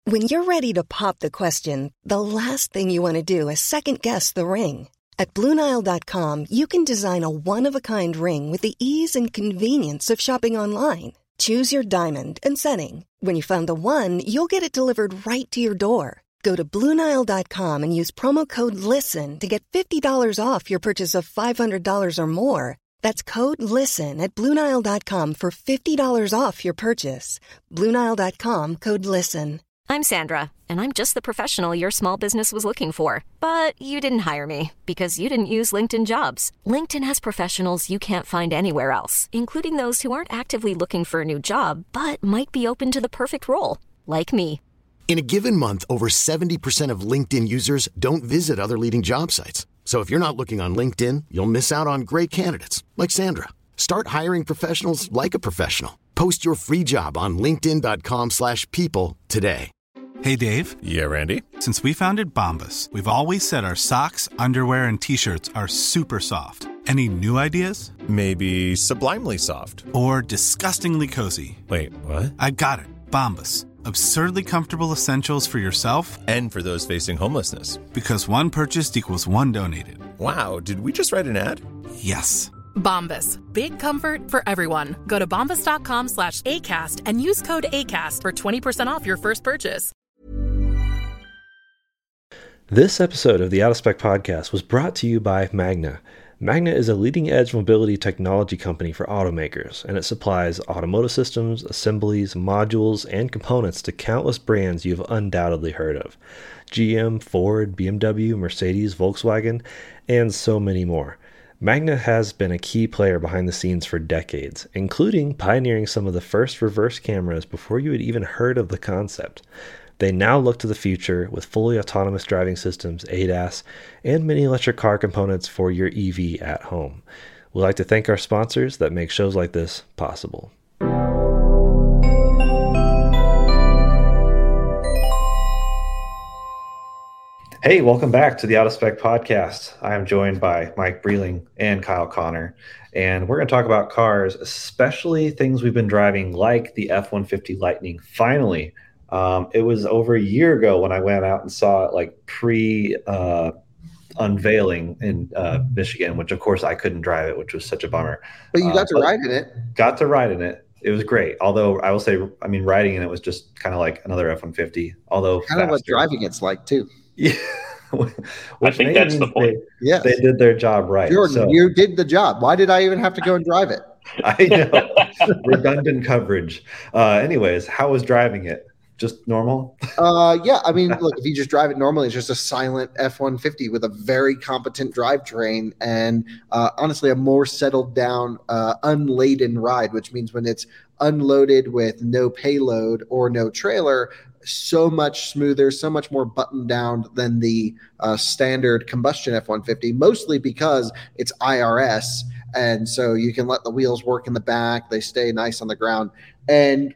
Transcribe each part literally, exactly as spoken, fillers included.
When you're ready to pop the question, the last thing you want to do is second-guess the ring. At Blue Nile dot com, you can design a one-of-a-kind ring with the ease and convenience of shopping online. Choose your diamond and setting. When you find the one, you'll get it delivered right to your door. Go to Blue Nile dot com and use promo code LISTEN to get fifty dollars off your purchase of five hundred dollars or more. That's code LISTEN at Blue Nile dot com for fifty dollars off your purchase. Blue Nile dot com, code LISTEN. I'm Sandra, and I'm just the professional your small business was looking for. But you didn't hire me because you didn't use LinkedIn Jobs. LinkedIn has professionals you can't find anywhere else, including those who aren't actively looking for a new job, but might be open to the perfect role, like me. In a given month, over seventy percent of LinkedIn users don't visit other leading job sites. So if you're not looking on LinkedIn, you'll miss out on great candidates like Sandra. Start hiring professionals like a professional. Post your free job on linkedin dot com slash people today. Hey, Dave. Yeah, Randy. Since we founded Bombas, we've always said our socks, underwear, and T-shirts are super soft. Any new ideas? Maybe sublimely soft. Or disgustingly cozy. Wait, what? I got it. Bombas. Absurdly comfortable essentials for yourself and for those facing homelessness. Because one purchased equals one donated. Wow, did we just write an ad? Yes. Bombas. Big comfort for everyone. Go to bombas dot com slash ACAST and use code ACAST for twenty percent off your first purchase. This episode of the Out of Spec Podcast was brought to you by Magna. Magna is a leading-edge mobility technology company for automakers, and it supplies automotive systems, assemblies, modules, and components to countless brands you've undoubtedly heard of. G M, Ford, B M W, Mercedes, Volkswagen, and so many more. Magna has been a key player behind the scenes for decades, including pioneering some of the first reverse cameras before you had even heard of the concept. They now look to the future with fully autonomous driving systems, A D A S, and many electric car components for your E V at home. We'd like to thank our sponsors that make shows like this possible. Hey, welcome back to the Out of Spec Podcast. I am joined by Mike Breeling and Kyle Connor, and we're going to talk about cars, especially things we've been driving like the F one fifty Lightning. Finally, um, it was over a year ago when I went out and saw it like pre uh, unveiling in uh, Michigan, which of course I couldn't drive it, which was such a bummer. But you got uh, to ride in it. Got to ride in it. It was great. Although I will say, I mean, riding in it was just kind of like another F one fifty. Although kind of what driving it's like too. Yeah. I think that's the point. They, yes. They did their job right. Jordan, so, you did the job. Why did I even have to go and drive it? I know. Redundant coverage. Uh, anyways, how was driving it? Just normal? uh, yeah. I mean, look, if you just drive it normally, it's just a silent F one fifty with a very competent drivetrain and uh, honestly, a more settled down, uh, unladen ride, which means when it's unloaded with no payload or no trailer, so much smoother, so much more buttoned down than the uh, standard combustion F one fifty, mostly because it's I R S. And so you can let the wheels work in the back. They stay nice on the ground. And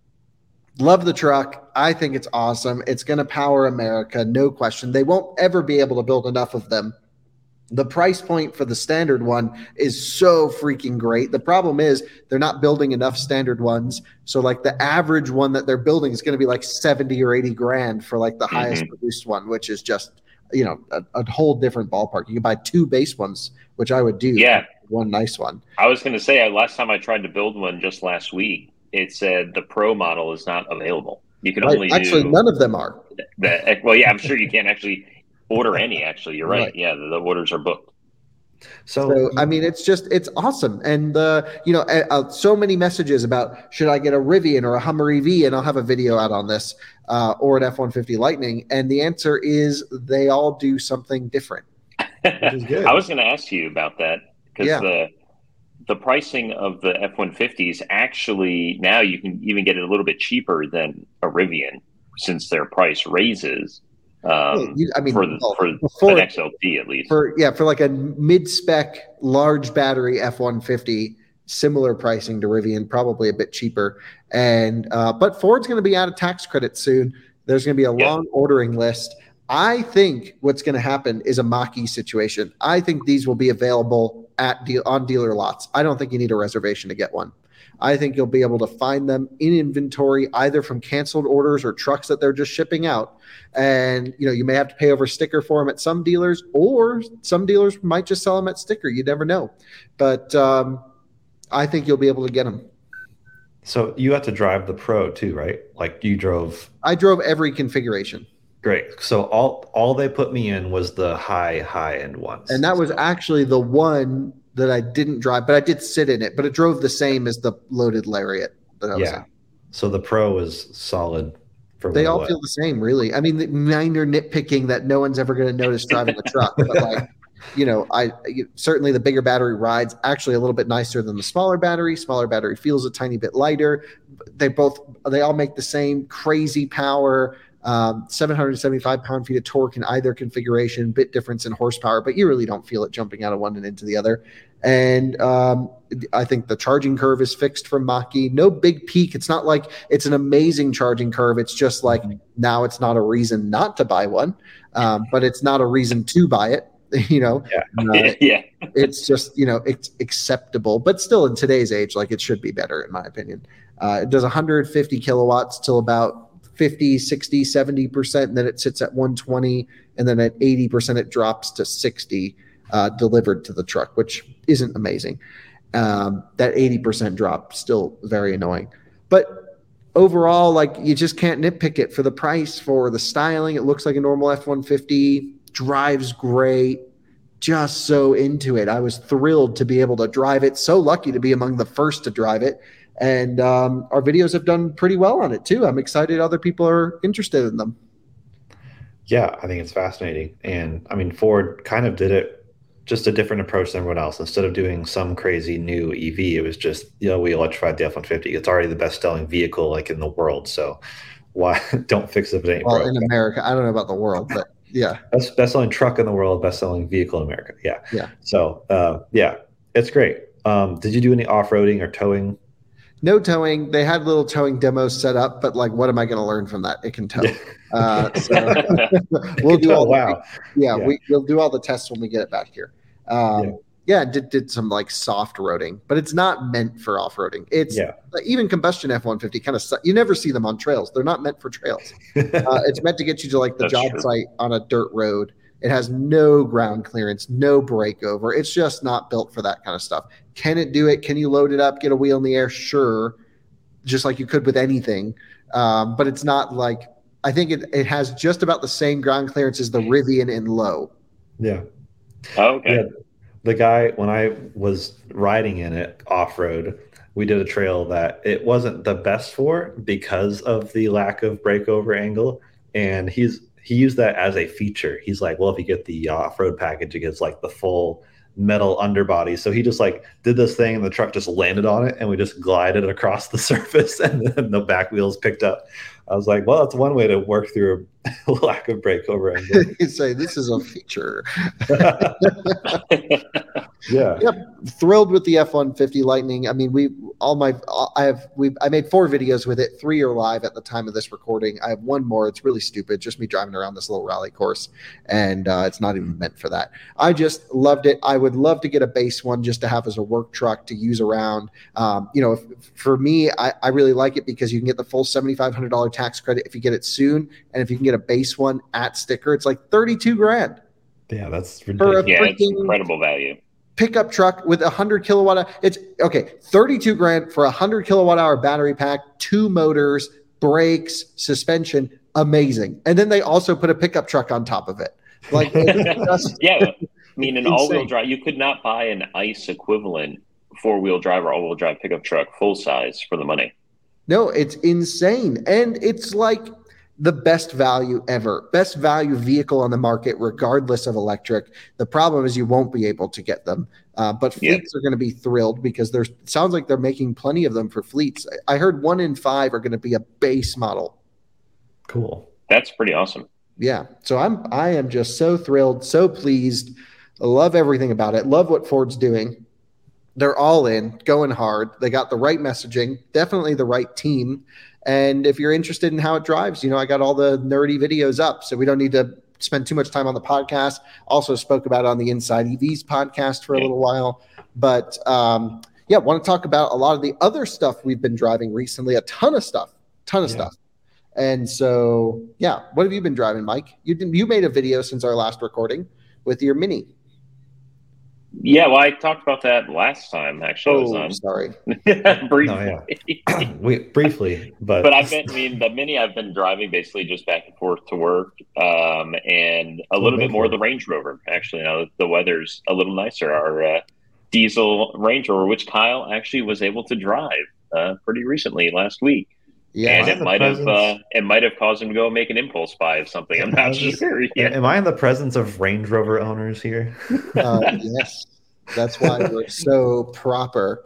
love the truck. I think it's awesome. It's going to power America, no question. They won't ever be able to build enough of them. The price point for the standard one is so freaking great. The problem is they're not building enough standard ones. So like the average one that they're building is going to be like seventy or eighty grand for like the mm-hmm. highest produced one, which is just, you know, a, a whole different ballpark. You can buy two base ones, which I would do. Yeah. One nice one. I was going to say, last time I tried to build one just last week, it said the Pro model is not available. You can right. only actually do none of them are. The, well, yeah, I'm sure you can't actually order any. Actually, you're right. right. Yeah, the, the orders are booked. So, so, I mean, it's just, it's awesome. And, uh, you know, uh, uh, so many messages about, should I get a Rivian or a Hummer E V? And I'll have a video out on this, uh, or an F one fifty Lightning. And the answer is they all do something different. Which is good. I was going to ask you about that because yeah. the, the pricing of the F one fifties actually, now you can even get it a little bit cheaper than a Rivian since their price raises. Um, you, I mean, for the, well, for before, an X L T at least. For yeah, for like a mid-spec large battery F one fifty, similar pricing to Rivian, probably a bit cheaper. And uh, but Ford's going to be out of tax credit soon. There's going to be a yep. long ordering list. I think what's going to happen is a Mach-E situation. I think these will be available at deal on dealer lots. I don't think you need a reservation to get one. I think you'll be able to find them in inventory, either from canceled orders or trucks that they're just shipping out. And, you know, you may have to pay over sticker for them at some dealers, or some dealers might just sell them at sticker. You never know. But um, I think you'll be able to get them. So you had to drive the Pro too, right? Like you drove. I drove every configuration. Great. So all all they put me in was the high, high end ones. And that was actually the one that I didn't drive, but I did sit in it. But it drove the same as the loaded Lariat that I was yeah. in. So the Pro is solid. For they all what? feel the same, really. I mean, the minor nitpicking that no one's ever going to notice driving the truck. But like, you know, I certainly the bigger battery rides actually a little bit nicer than the smaller battery. Smaller battery feels a tiny bit lighter. They both, they all make the same crazy power. Um, seven hundred seventy-five pound-feet of torque in either configuration, bit difference in horsepower, but you really don't feel it jumping out of one and into the other. And um, I think the charging curve is fixed from Mach-E. No big peak. It's not like it's an amazing charging curve. It's just like now it's not a reason not to buy one, um, but it's not a reason to buy it. You know, yeah, uh, yeah. It's just, you know, it's acceptable, but still in today's age, like it should be better in my opinion. Uh, it does one hundred fifty kilowatts till about fifty, sixty, seventy percent, and then it sits at one twenty, and then at eighty percent it drops to sixty uh, delivered to the truck, which isn't amazing. Um, that eighty percent drop, still very annoying. But overall, like you just can't nitpick it for the price, for the styling. It looks like a normal F one fifty, drives great, just so into it. I was thrilled to be able to drive it, so lucky to be among the first to drive it. And um, our videos have done pretty well on it too. I'm excited other people are interested in them. Yeah, I think it's fascinating. And I mean, Ford kind of did it just a different approach than everyone else. Instead of doing some crazy new E V, it was just, you know, we electrified the F one fifty. It's already the best selling vehicle like in the world. So why don't fix it if it ain't well, broke? In America, I don't know about the world, but yeah. Best best selling truck in the world, best selling vehicle in America. Yeah. Yeah. So uh, yeah, it's great. Um, did you do any off-roading or towing? No towing. They had little towing demos set up, but like, what am I going to learn from that? It can tow. Uh, so we'll do all. Wow. The, yeah, yeah, we, we'll do all the tests when we get it back here. Um, yeah, yeah did, did some like soft roading, but it's not meant for off roading. It's yeah. like, even combustion F one fifty kind of, you never see them on trails. They're not meant for trails. uh, it's meant to get you to like the That's job true. site on a dirt road. It has no ground clearance, no breakover. It's just not built for that kind of stuff. Can it do it? Can you load it up, get a wheel in the air? Sure. Just like you could with anything. Um, but it's not like, I think it, it has just about the same ground clearance as the Rivian in low. Yeah. Oh, okay. Yeah. The guy, when I was riding in it off-road, we did a trail that it wasn't the best for because of the lack of breakover angle. And he's, he used that as a feature. He's like, well, if you get the off-road package, it gets like the full metal underbody. So he just like did this thing and the truck just landed on it and we just glided across the surface and then the back wheels picked up. I was like, well, that's one way to work through a lack of breakover angle. You say this is a feature. Yeah. Yep. Thrilled with the F one fifty Lightning. I mean, we all my I have we I made four videos with it. Three are live at the time of this recording. I have one more. It's really stupid. Just me driving around this little rally course, and uh, it's not even meant for that. I just loved it. I would love to get a base one just to have as a work truck to use around. Um, you know, if, for me, I, I really like it because you can get the full seventy-five hundred dollars tax credit if you get it soon, and if you can get a base one at sticker, it's like thirty-two grand. Yeah, that's For ridiculous. a Yeah, it's freaking incredible value. pickup truck with a hundred kilowatt hour. It's okay. thirty-two grand for a hundred kilowatt hour battery pack, two motors, brakes, suspension. Amazing. And then they also put a pickup truck on top of it. Like, it's just Yeah, I mean, an insane. all-wheel drive, you could not buy an ICE equivalent four-wheel drive or all-wheel drive pickup truck full size for the money. No, it's insane. And it's like the best value ever, best value vehicle on the market, regardless of electric. The problem is you won't be able to get them. Uh, but fleets Yeah. are going to be thrilled because there's, it sounds like they're making plenty of them for fleets. I heard one in five are going to be a base model. Cool. That's pretty awesome. Yeah. So I'm, I am just so thrilled, so pleased. I love everything about it. Love what Ford's doing. They're all in, going hard. They got the right messaging, definitely the right team. And if you're interested in how it drives, you know, I got all the nerdy videos up, so we don't need to spend too much time on the podcast. Also spoke about it on the Inside E Vs podcast for a little while. But um, yeah, want to talk about a lot of the other stuff we've been driving recently. A ton of stuff, ton of yeah. stuff. And so, yeah, what have you been driving, Mike? You did, you made a video since our last recording with your Mini. Yeah, well, I talked about that last time. Actually, oh, I was on. Sorry, briefly. No, yeah. we, briefly, but but I've been. I mean, the Mini I've been driving basically just back and forth to work, um, and a little bit more of the Range Rover. Actually, now that the weather's a little nicer, our uh, diesel Range Rover, which Kyle actually was able to drive uh, pretty recently last week. Yeah, and it might presence... have uh, it might have caused him to go make an impulse buy of something. I'm not sure yet. Am I in the presence of Range Rover owners here? Uh, yes, that's why we're so proper.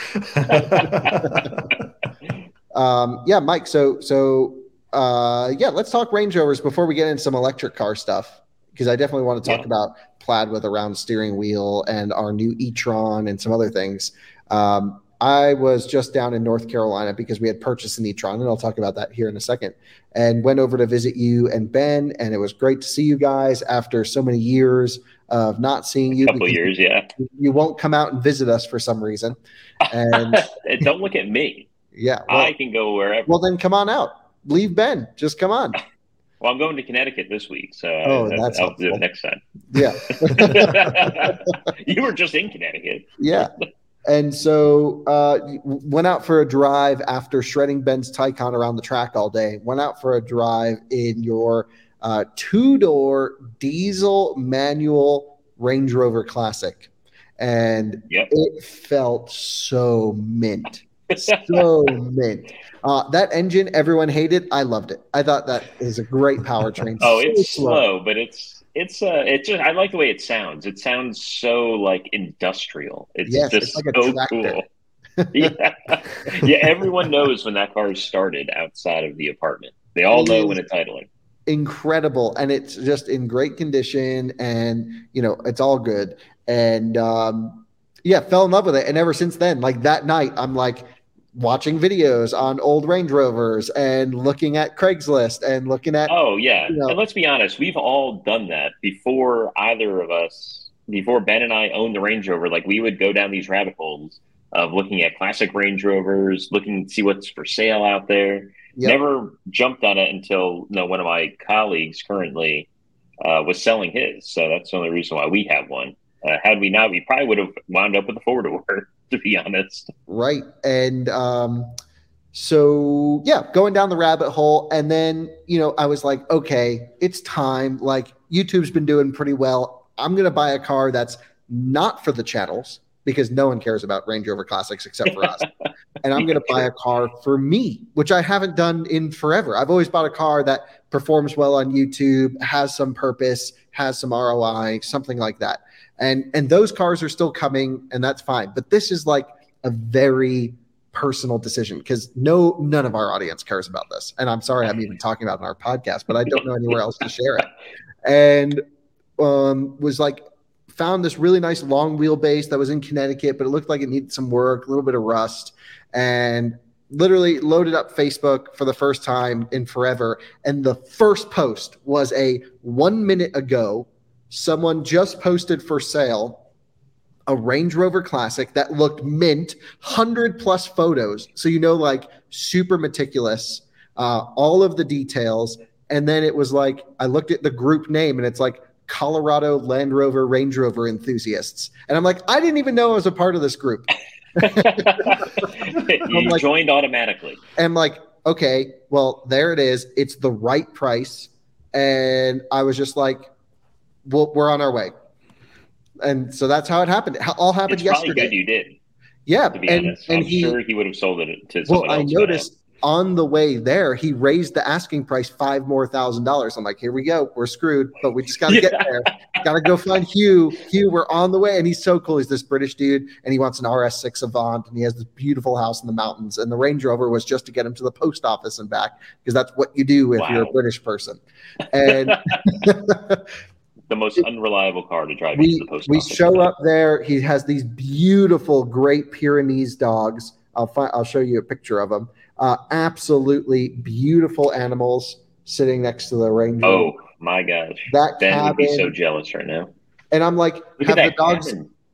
um, yeah, Mike. So so uh, yeah, let's talk Range Rovers before we get into some electric car stuff, because I definitely want to talk yeah. about Plaid with a round steering wheel and our new e-tron and some other things. Um, I was just down in North Carolina because we had purchased an e-tron, and I'll talk about that here in a second, and went over to visit you and Ben, and it was great to see you guys after so many years of not seeing you. A couple years, yeah. You won't come out and visit us for some reason. And don't look at me. Yeah. Well, I can go wherever. Well, then come on out. Leave Ben. Just come on. Well, I'm going to Connecticut this week, so oh, I, that's I'll helpful. do it next time. Yeah. You were just in Connecticut. Yeah. And so uh, went out for a drive after shredding Ben's Taycan around the track all day. Went out for a drive in your uh, two-door diesel manual Range Rover Classic. And yep. it felt so mint. So mint. Uh, that engine, everyone hated. I loved it. I thought that is a great powertrain. Oh, so it's slow. slow, but it's it's uh it's just I like the way it sounds. It sounds so like industrial. It's yes, just it's like so a tractor. Cool. yeah. yeah, everyone knows when that car started outside of the apartment. They all it know when it's idling. Incredible, and it's just in great condition, and you know it's all good. And um, yeah, fell in love with it. And ever since then, like that night, I'm like watching videos on old Range Rovers and looking at Craigslist and looking at. Oh yeah, you know, and let's be honest, we've all done that before. Either of us, before Ben and I owned the Range Rover, like we would go down these rabbit holes of looking at classic Range Rovers, looking to see what's for sale out there. Yep. Never jumped on it until you know, one of my colleagues currently uh, was selling his. So that's the only reason why we have one. Uh, had we not, we probably would have wound up with a four-door, to be honest. Right. And um, so, yeah, going down the rabbit hole. And then, you know, I was like, okay, it's time. Like, YouTube's been doing pretty well. I'm going to buy a car that's not for the channels because no one cares about Range Rover Classics except for us. And I'm going to buy a car for me, which I haven't done in forever. I've always bought a car that performs well on YouTube, has some purpose, has some R O I, something like that. And and those cars are still coming, and that's fine. But this is like a very personal decision because no none of our audience cares about this. And I'm sorry I'm even talking about it on our podcast, but I don't know anywhere else to share it. And um, was like found this really nice long wheelbase that was in Connecticut, but it looked like it needed some work, a little bit of rust, and literally loaded up Facebook for the first time in forever. And the first post was a one minute ago. Someone just posted for sale a Range Rover Classic that looked mint, one hundred plus photos. So, you know, like super meticulous, uh, all of the details. And then it was like, I looked at the group name and it's like Colorado Land Rover Range Rover enthusiasts. And I'm like, I didn't even know I was a part of this group. You like, joined automatically. And I'm like, okay, well, there it is. It's the right price. And I was just like, well, we're on our way. And so that's how it happened. It all happened it's yesterday. Probably good you did. Yeah. To be and, honest. and I'm he, sure he would have sold it to someone well, else. I noticed on the way there, he raised the asking price five more thousand dollars. I'm like, here we go. We're screwed, but we just got to yeah. get there. Got to go find Hugh. Hugh, we're on the way. And he's so cool. He's this British dude, and he wants an R S six Avant, and he has this beautiful house in the mountains. And the Range Rover was just to get him to the post office and back, because that's what you do if wow. you're a British person. And the most unreliable car to drive we, into the post we office. We show up there. He has these beautiful Great Pyrenees dogs. I'll find, I'll show you a picture of them. Uh, absolutely beautiful animals sitting next to the Range Rover. Oh my gosh, that Ben cabin, would be so jealous right now. And I'm like, Look have at the that dogs? cabin.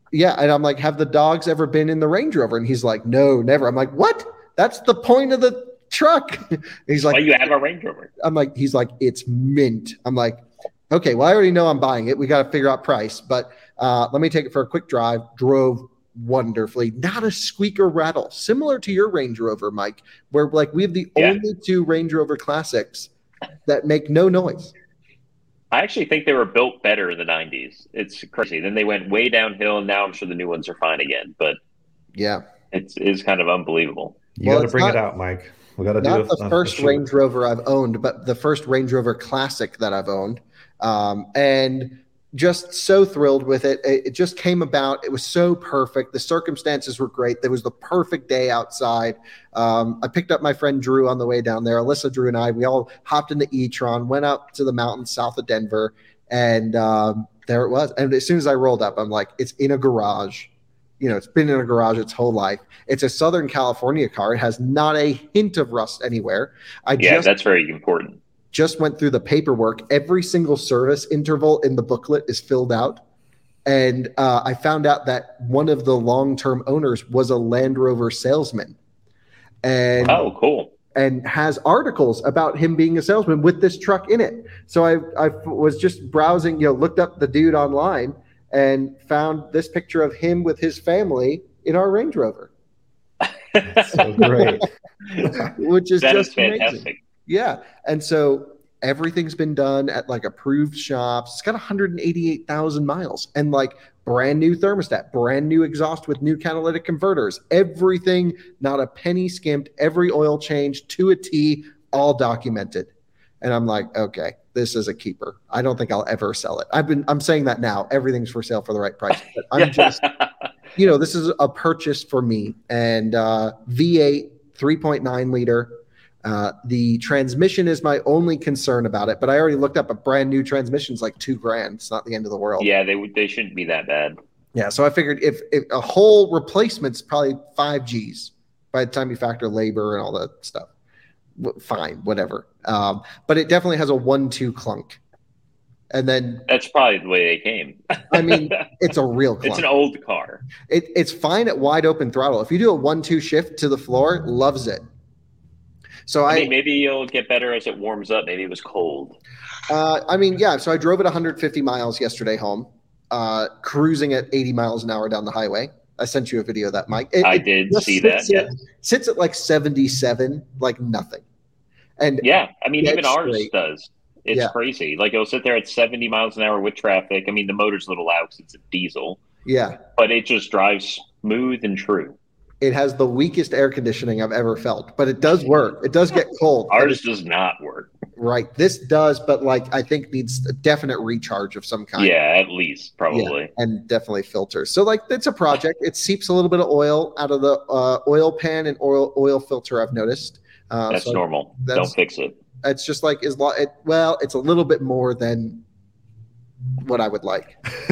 Yeah, and I'm like, have the dogs ever been in the Range Rover? And he's like, no, never. I'm like, what? That's the point of the truck. He's like, well, you have a Range Rover. I'm like, he's like, it's mint. I'm like, okay, well, I already know I'm buying it. We got to figure out price, but uh, let me take it for a quick drive. Drove wonderfully, not a squeak or rattle, similar to your Range Rover, Mike, where like we have the yeah. only two Range Rover Classics that make no noise. I actually think they were built better in the nineties. It's crazy. Then they went way downhill, and now I'm sure the new ones are fine again. But yeah, it's is kind of unbelievable. You well, got to bring not, it out, Mike. We got to do not the a, first a Range Rover I've owned, but the first Range Rover Classic that I've owned, um, and just so thrilled with it. It just came about. It was so perfect. The circumstances were great. There was the perfect day outside. Um, I picked up my friend Drew on the way down there. Alyssa, Drew, and I, we all hopped in the e-tron, went up to the mountains south of Denver, and um, there it was. And as soon as I rolled up, I'm like, it's in a garage. You know, it's been in a garage its whole life. It's a Southern California car. It has not a hint of rust anywhere. I yeah, just, that's very important. Just went through the paperwork. Every single service interval in the booklet is filled out. And uh, I found out that one of the long-term owners was a Land Rover salesman. And oh, cool. And has articles about him being a salesman with this truck in it. So I, I was just browsing, you know, looked up the dude online and found this picture of him with his family in our Range Rover. So great. Which is that just is fantastic. Amazing. Yeah. And so everything's been done at like approved shops. It's got one hundred eighty-eight thousand miles and like brand new thermostat, brand new exhaust with new catalytic converters, everything, not a penny skimped, every oil change to a T, all documented. And I'm like, okay, this is a keeper. I don't think I'll ever sell it. I've been, I'm saying that now. Everything's for sale for the right price. But I'm just, you know, this is a purchase for me. And uh, V eight, three point nine liter. Uh, the transmission is my only concern about it, but I already looked up a brand new transmission's like two grand. It's not the end of the world. Yeah, they would. They shouldn't be that bad. Yeah, so I figured if, if a whole replacement's probably five G's by the time you factor labor and all that stuff. Fine, whatever. Um, but it definitely has a one-two clunk. And then that's probably the way they came. I mean, it's a real clunk. It's an old car. It, it's fine at wide open throttle. If you do a one-two shift to the floor, loves it. So I, I mean, maybe you'll get better as it warms up. Maybe it was cold. Uh, I mean, yeah. So I drove it one hundred fifty miles yesterday home, uh, cruising at eighty miles an hour down the highway. I sent you a video of that, Mike. It, I it did see that. At, yeah, sits at like seventy-seven, like nothing. And yeah, I mean, even ours straight. does. It's yeah. crazy. Like it'll sit there at seventy miles an hour with traffic. I mean, the motor's a little loud because it's a diesel. Yeah, but it just drives smooth and true. It has the weakest air conditioning I've ever felt, but it does work. It does get cold. Ours does not work. Right. This does, but like I think needs a definite recharge of some kind. Yeah, at least probably. Yeah, and definitely filters. So like it's a project. It seeps a little bit of oil out of the uh, oil pan and oil oil filter, I've noticed. Uh, that's so normal. That's, Don't fix it. It's just like is lo- it, well, it's a little bit more than what I would like.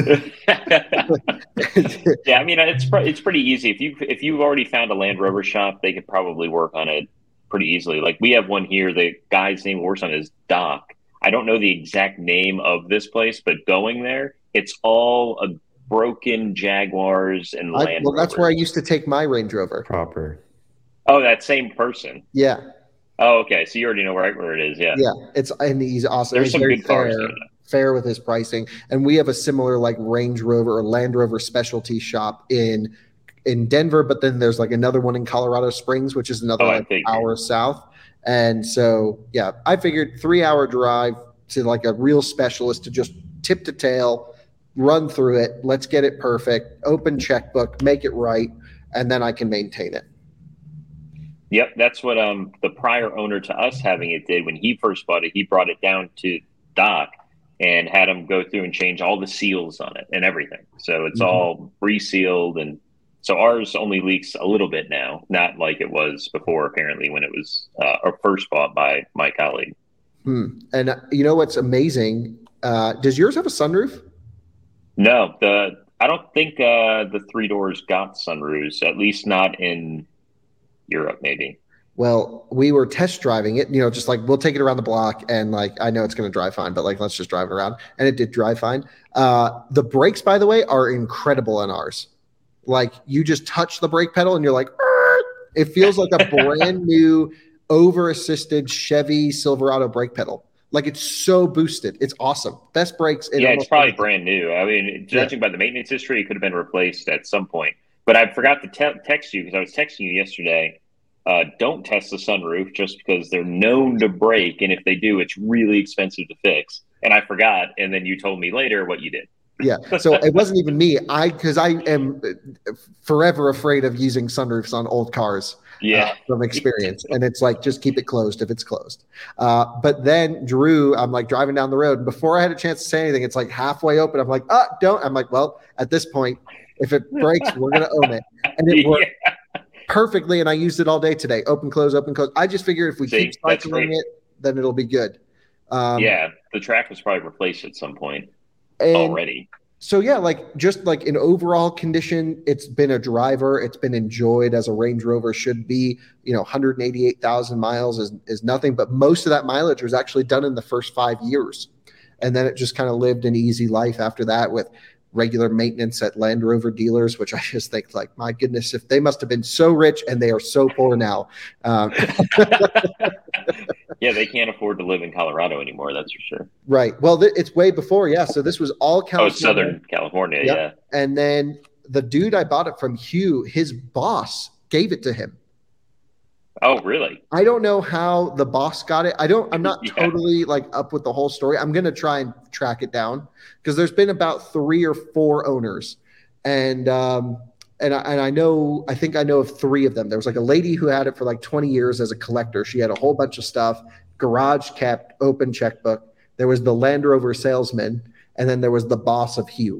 Yeah, I mean it's it's pretty easy. If you if you've already found a Land Rover shop, they could probably work on it pretty easily. Like we have one here. The guy's name works on is Doc. I don't know the exact name of this place, but going there, it's all a broken Jaguars and Land I, well, Rovers. That's where I used to take my Range Rover. Proper. Oh, that same person. Yeah. Oh, okay. So you already know right where it is. Yeah. Yeah. It's and he's awesome. There's he's some very good cars fair, there. fair with his pricing. And we have a similar like Range Rover or Land Rover specialty shop in in Denver, but then there's like another one in Colorado Springs, which is another oh, like hour south. And so, yeah, I figured three hour drive to like a real specialist to just tip to tail, run through it. Let's get it perfect, open checkbook, make it right. And then I can maintain it. Yep. That's what um the prior owner to us having it did when he first bought it. He brought it down to Doc and had him go through and change all the seals on it and everything. So it's mm-hmm. all resealed. And so ours only leaks a little bit now, not like it was before, apparently, when it was uh, or first bought by my colleague. Hmm. And uh, you know what's amazing? Uh, does yours have a sunroof? No, the I don't think uh, the three doors got sunroofs, at least not in Europe, maybe. Well, we were test driving it, you know, just like we'll take it around the block and like I know it's going to drive fine, but like let's just drive it around. And it did drive fine. Uh, the brakes, by the way, are incredible on ours. Like you just touch the brake pedal and you're like, Arr! It feels like a brand new over assisted Chevy Silverado brake pedal. Like it's so boosted. It's awesome. Best brakes. Yeah, it's probably anything. Brand new. I mean, judging yeah. by the maintenance history, it could have been replaced at some point. But I forgot to te- text you because I was texting you yesterday. Uh, don't test the sunroof just because they're known to break. And if they do, it's really expensive to fix. And I forgot. And then you told me later what you did. Yeah. So it wasn't even me. I, cause I am forever afraid of using sunroofs on old cars. Yeah. Uh, from experience. And it's like, just keep it closed if it's closed. Uh, but then Drew, I'm like driving down the road. And before I had a chance to say anything, it's like halfway open. I'm like, oh, don't. I'm like, well, at this point, if it breaks, we're going to own it. And it worked. Yeah. Perfectly, and I used it all day today. Open, close, open, close. I just figure if we See, keep cycling it, then it'll be good. Um, yeah, the track was probably replaced at some point already. So yeah, like just like in overall condition, it's been a driver. It's been enjoyed as a Range Rover should be. You know, one hundred eighty-eight thousand miles is is nothing, but most of that mileage was actually done in the first five years, and then it just kind of lived an easy life after that with regular maintenance at Land Rover dealers, which I just think like, my goodness, if they must have been so rich and they are so poor now. Um, yeah, they can't afford to live in Colorado anymore. That's for sure. Right. Well, th- it's way before. Yeah. So this was all California. Oh, Southern California. Yep. Yeah. And then the dude I bought it from, Hugh, his boss gave it to him. Oh, really? I don't know how the boss got it. I don't, I'm not yeah. totally like up with the whole story. I'm going to try and track it down because there's been about three or four owners. And, um, and I, and I know, I think I know of three of them. There was like a lady who had it for like twenty years as a collector. She had a whole bunch of stuff, garage kept, open checkbook. There was the Land Rover salesman. And then there was the boss of Hugh.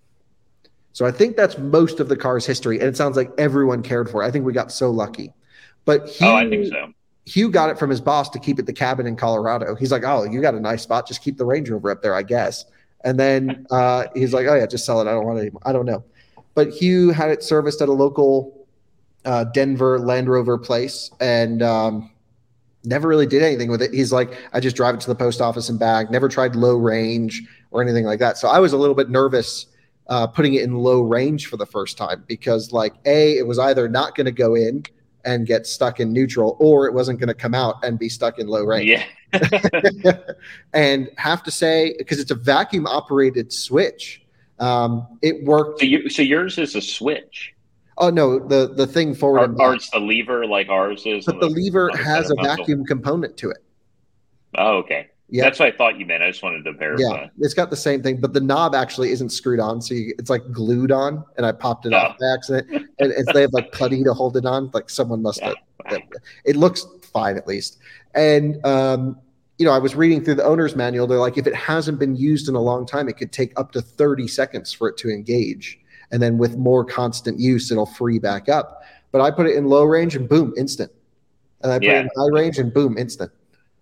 So I think that's most of the car's history. And it sounds like everyone cared for it. I think we got so lucky. But Hugh, oh, I think so. Hugh got it from his boss to keep at the cabin in Colorado. He's like, oh, you got a nice spot. Just keep the Range Rover up there, I guess. And then uh, he's like, oh, yeah, just sell it. I don't want it anymore. I don't know. But Hugh had it serviced at a local uh, Denver Land Rover place and um, never really did anything with it. He's like, I just drive it to the post office and back. Never tried low range or anything like that. So I was a little bit nervous uh, putting it in low range for the first time because, like, A, it was either not going to go in and get stuck in neutral, or it wasn't going to come out and be stuck in low range. Yeah. And have to say, because it's a vacuum operated switch, um, it worked. So, you, so yours is a switch. Oh no, the, the thing forward. Or, and or it's the lever like ours is. But the, the lever has a vacuum component to it. Oh, okay. Yeah. That's what I thought you meant. I just wanted to verify. Yeah, it's got the same thing, but the knob actually isn't screwed on. So you, it's like glued on, and I popped it oh. off by accident. And it's, they have like putty to hold it on. Like someone must have. Yeah. It looks fine at least. And, um, you know, I was reading through the owner's manual. They're like, if it hasn't been used in a long time, it could take up to thirty seconds for it to engage. And then with more constant use, it'll free back up. But I put it in low range and boom, instant. And I put yeah. it in high range and boom, instant.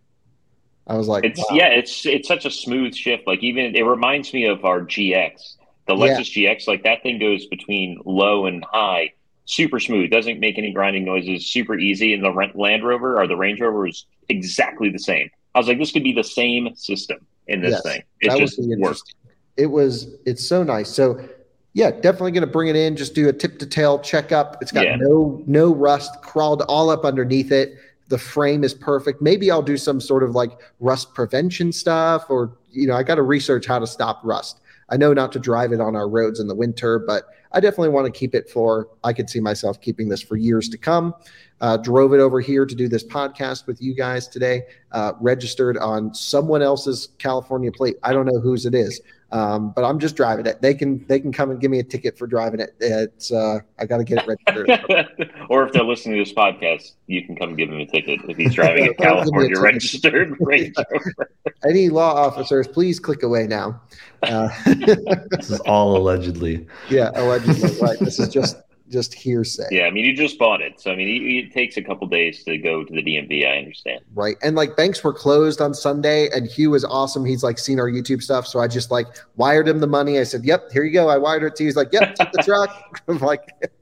I was like, it's wow. yeah, it's it's such a smooth shift. Like even it reminds me of our G X, the Lexus yeah. G X. Like that thing goes between low and high, super smooth. Doesn't make any grinding noises. Super easy. And the Land Rover or the Range Rover is exactly the same. I was like, this could be the same system in this yes, thing. It just worked. It was. It's so nice. So yeah, definitely going to bring it in. Just do a tip to tail checkup. It's got yeah. no no rust. Crawled all up underneath it. The frame is perfect. Maybe I'll do some sort of like rust prevention stuff, or, you know, I got to research how to stop rust. I know not to drive it on our roads in the winter, but I definitely want to keep it for, I could see myself keeping this for years to come. Uh, drove it over here to do this podcast with you guys today, uh, registered on someone else's California plate. I don't know whose it is. Um, but I'm just driving it. They can they can come and give me a ticket for driving it. It's uh, I got to get it registered. Or if they're listening to this podcast, you can come give him a ticket if he's driving a California registered Range Rover. Any law officers, please click away now. Uh, this is all allegedly. Yeah, allegedly. Right. This is just just hearsay. Yeah, I mean, you just bought it, so I mean, it, it takes a couple days to go to the D M V. I understand. Right, and like banks were closed on Sunday, and Hugh is awesome. He's like seen our YouTube stuff, so I just like wired him the money. I said, "Yep, here you go." I wired it to you. He's like, "Yep, take the truck." I'm like,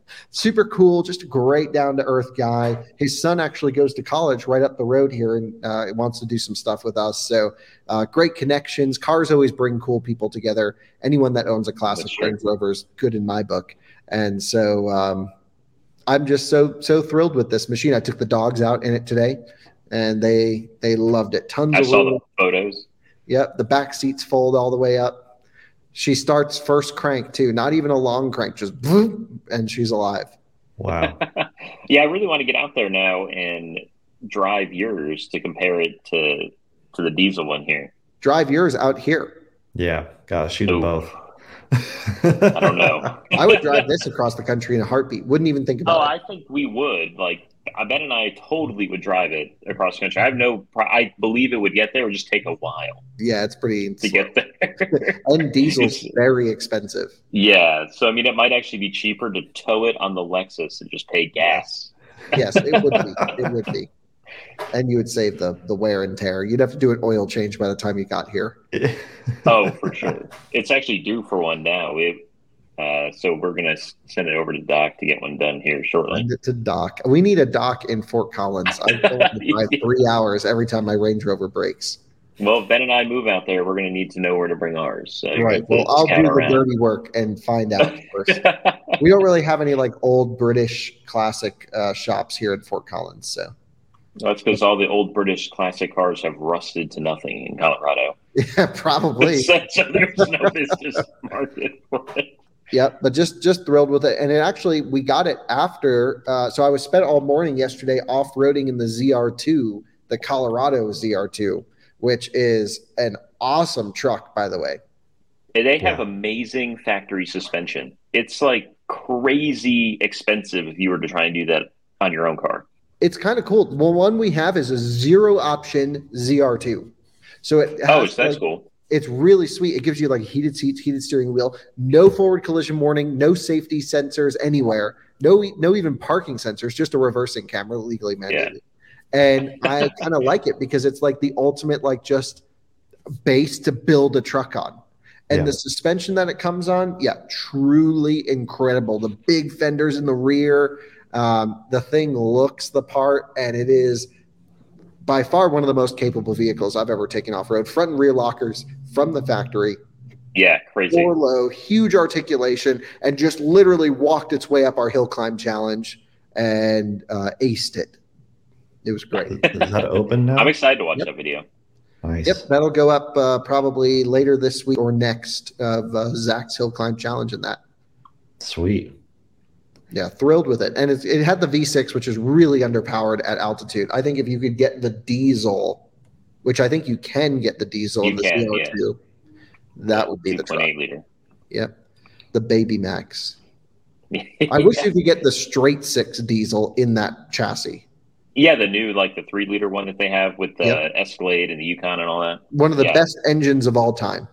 super cool, just a great down to earth guy. His son actually goes to college right up the road here and uh, wants to do some stuff with us. So uh, great connections. Cars always bring cool people together. Anyone that owns a classic Range Rover is good in my book. And so um, I'm just so so thrilled with this machine. I took the dogs out in it today, and they they loved it. Tons I of saw room. the photos. Yep, the back seats fold all the way up. She starts first crank too, not even a long crank, just boom, and she's alive. Wow. Yeah, I really want to get out there now and drive yours to compare it to to the diesel one here. Drive yours out here. Yeah, gotta shoot them Ooh. both. I don't know. I would drive this across the country in a heartbeat. Wouldn't even think about Oh, it. I think we would. Like, Ben and I totally would drive it across the country. I have no, pro- I believe it would get there. It would just take a while Yeah, it's pretty to get there. And diesel's very expensive. Yeah. So, I mean, it might actually be cheaper to tow it on the Lexus and just pay gas. Yes, it would be. It would be. And you would save the the wear and tear. You'd have to do an oil change by the time you got here. Oh, for sure. It's actually due for one now. We uh, so we're going to send it over to Doc to get one done here shortly. Send it to Doc. We need a Doc in Fort Collins. I go to drive three hours every time my Range Rover breaks. Well, if Ben and I move out there, we're going to need to know where to bring ours. So Right. we'll Well, I'll scout do around. the dirty work and find out first. We don't really have any like old British classic uh, shops here in Fort Collins. So That's because all the old British classic cars have rusted to nothing in Colorado. yeah, probably. so, so there's no business market for it. Yep, but just just thrilled with it. And it actually, we got it after. Uh, so I was spent all morning yesterday off-roading in the Z R two, the Colorado Z R two, which is an awesome truck, by the way. And they have Yeah. amazing factory suspension. It's like crazy expensive if you were to try and do that on your own car. It's kind of cool. Well, one we have is a zero-option Z R two. So it has, Oh, so that's like, cool. It's really sweet. It gives you like heated seats, heated steering wheel, no forward collision warning, no safety sensors anywhere, no no even parking sensors, just a reversing camera legally mandated. Yeah. And I kind of like it because it's like the ultimate like just base to build a truck on. And Yeah. the suspension that it comes on, yeah, truly incredible. The big fenders in the rear, um, the thing looks the part, and it is by far one of the most capable vehicles I've ever taken off-road. Front and rear lockers from the factory, Yeah, crazy. floor low, huge articulation, and just literally walked its way up our hill climb challenge and uh, aced it. It was great. Is that open now? I'm excited to watch Yep. that video. Nice. Yep, that'll go up uh, probably later this week or next of uh, Zach's hill climb challenge and that. Sweet. Yeah, thrilled with it. And it's, it had the V six, which is really underpowered at altitude. I think if you could get the diesel, which I think you can get the diesel You in the can, Z R two, that would be the two point truck. eight liter. Yep, the Baby Max. I wish you could get the straight six diesel in that chassis. Yeah, the new, like the three liter one that they have with the Yep. Escalade and the Yukon and all that. One of the Yeah. best engines of all time.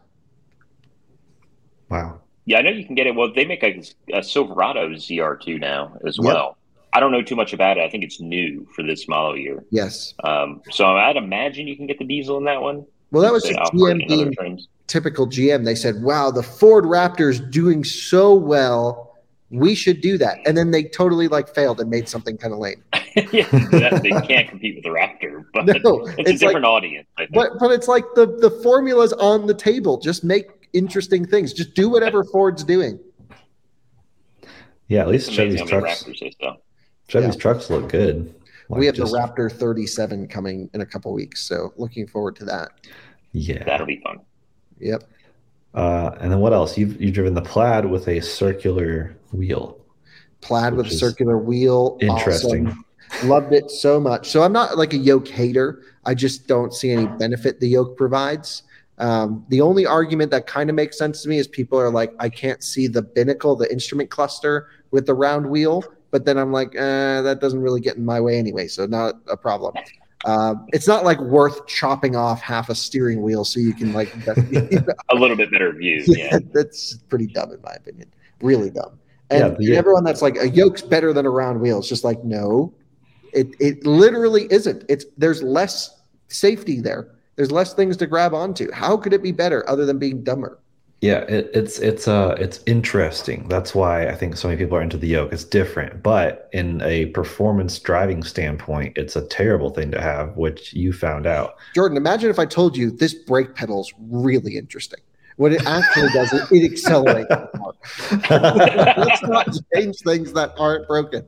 Wow. Yeah, I know you can get it. Well, they make a, a Silverado Z R two now as Yep. well. I don't know too much about it. I think it's new for this model year. Yes. Um, so I'd imagine you can get the diesel in that one. Well, that was Say just G M operating in other being trims. typical G M. They said, wow, the Ford Raptor's doing so well. We should do that. And then they totally like failed and made something kind of lame. Yeah, that, they can't compete with the Raptor, but No, it's, it's a different like- audience. I think. But but it's like the the formula's on the table. Just make interesting things. Just do whatever Ford's doing. Yeah, at least It's amazing Chevy's how many trucks. Raptors they sell. Chevy's Yeah. trucks look good. Like we have just- the Raptor thirty-seven coming in a couple weeks, so looking forward to that. Yeah. That'll be fun. Yep. Uh, and then what else? You've you've driven the Plaid with a circular wheel. Plaid with Which a is circular wheel. Interesting. Awesome. Loved it so much. So I'm not like a yoke hater. I just don't see any benefit the yoke provides. Um, the only argument that kind of makes sense to me is people are like, I can't see the binnacle, the instrument cluster with the round wheel. But then I'm like, eh, that doesn't really get in my way anyway, so not a problem. Um, it's not like worth chopping off half a steering wheel so you can like. A little bit better view. Yeah, Yeah. that's pretty dumb in my opinion. Really dumb. And, Yeah, and the- everyone that's like a yoke's better than a round wheel. It's just like, no, it it literally isn't. It's there's less safety there. There's less things to grab onto. How could it be better other than being dumber? Yeah, it, it's it's uh it's interesting. That's why I think so many people are into the yoke. It's different, but in a performance driving standpoint, it's a terrible thing to have, which you found out. Jordan, imagine if I told you this brake pedal's really interesting. What it actually does is it accelerates the car. Let's not change things that aren't broken.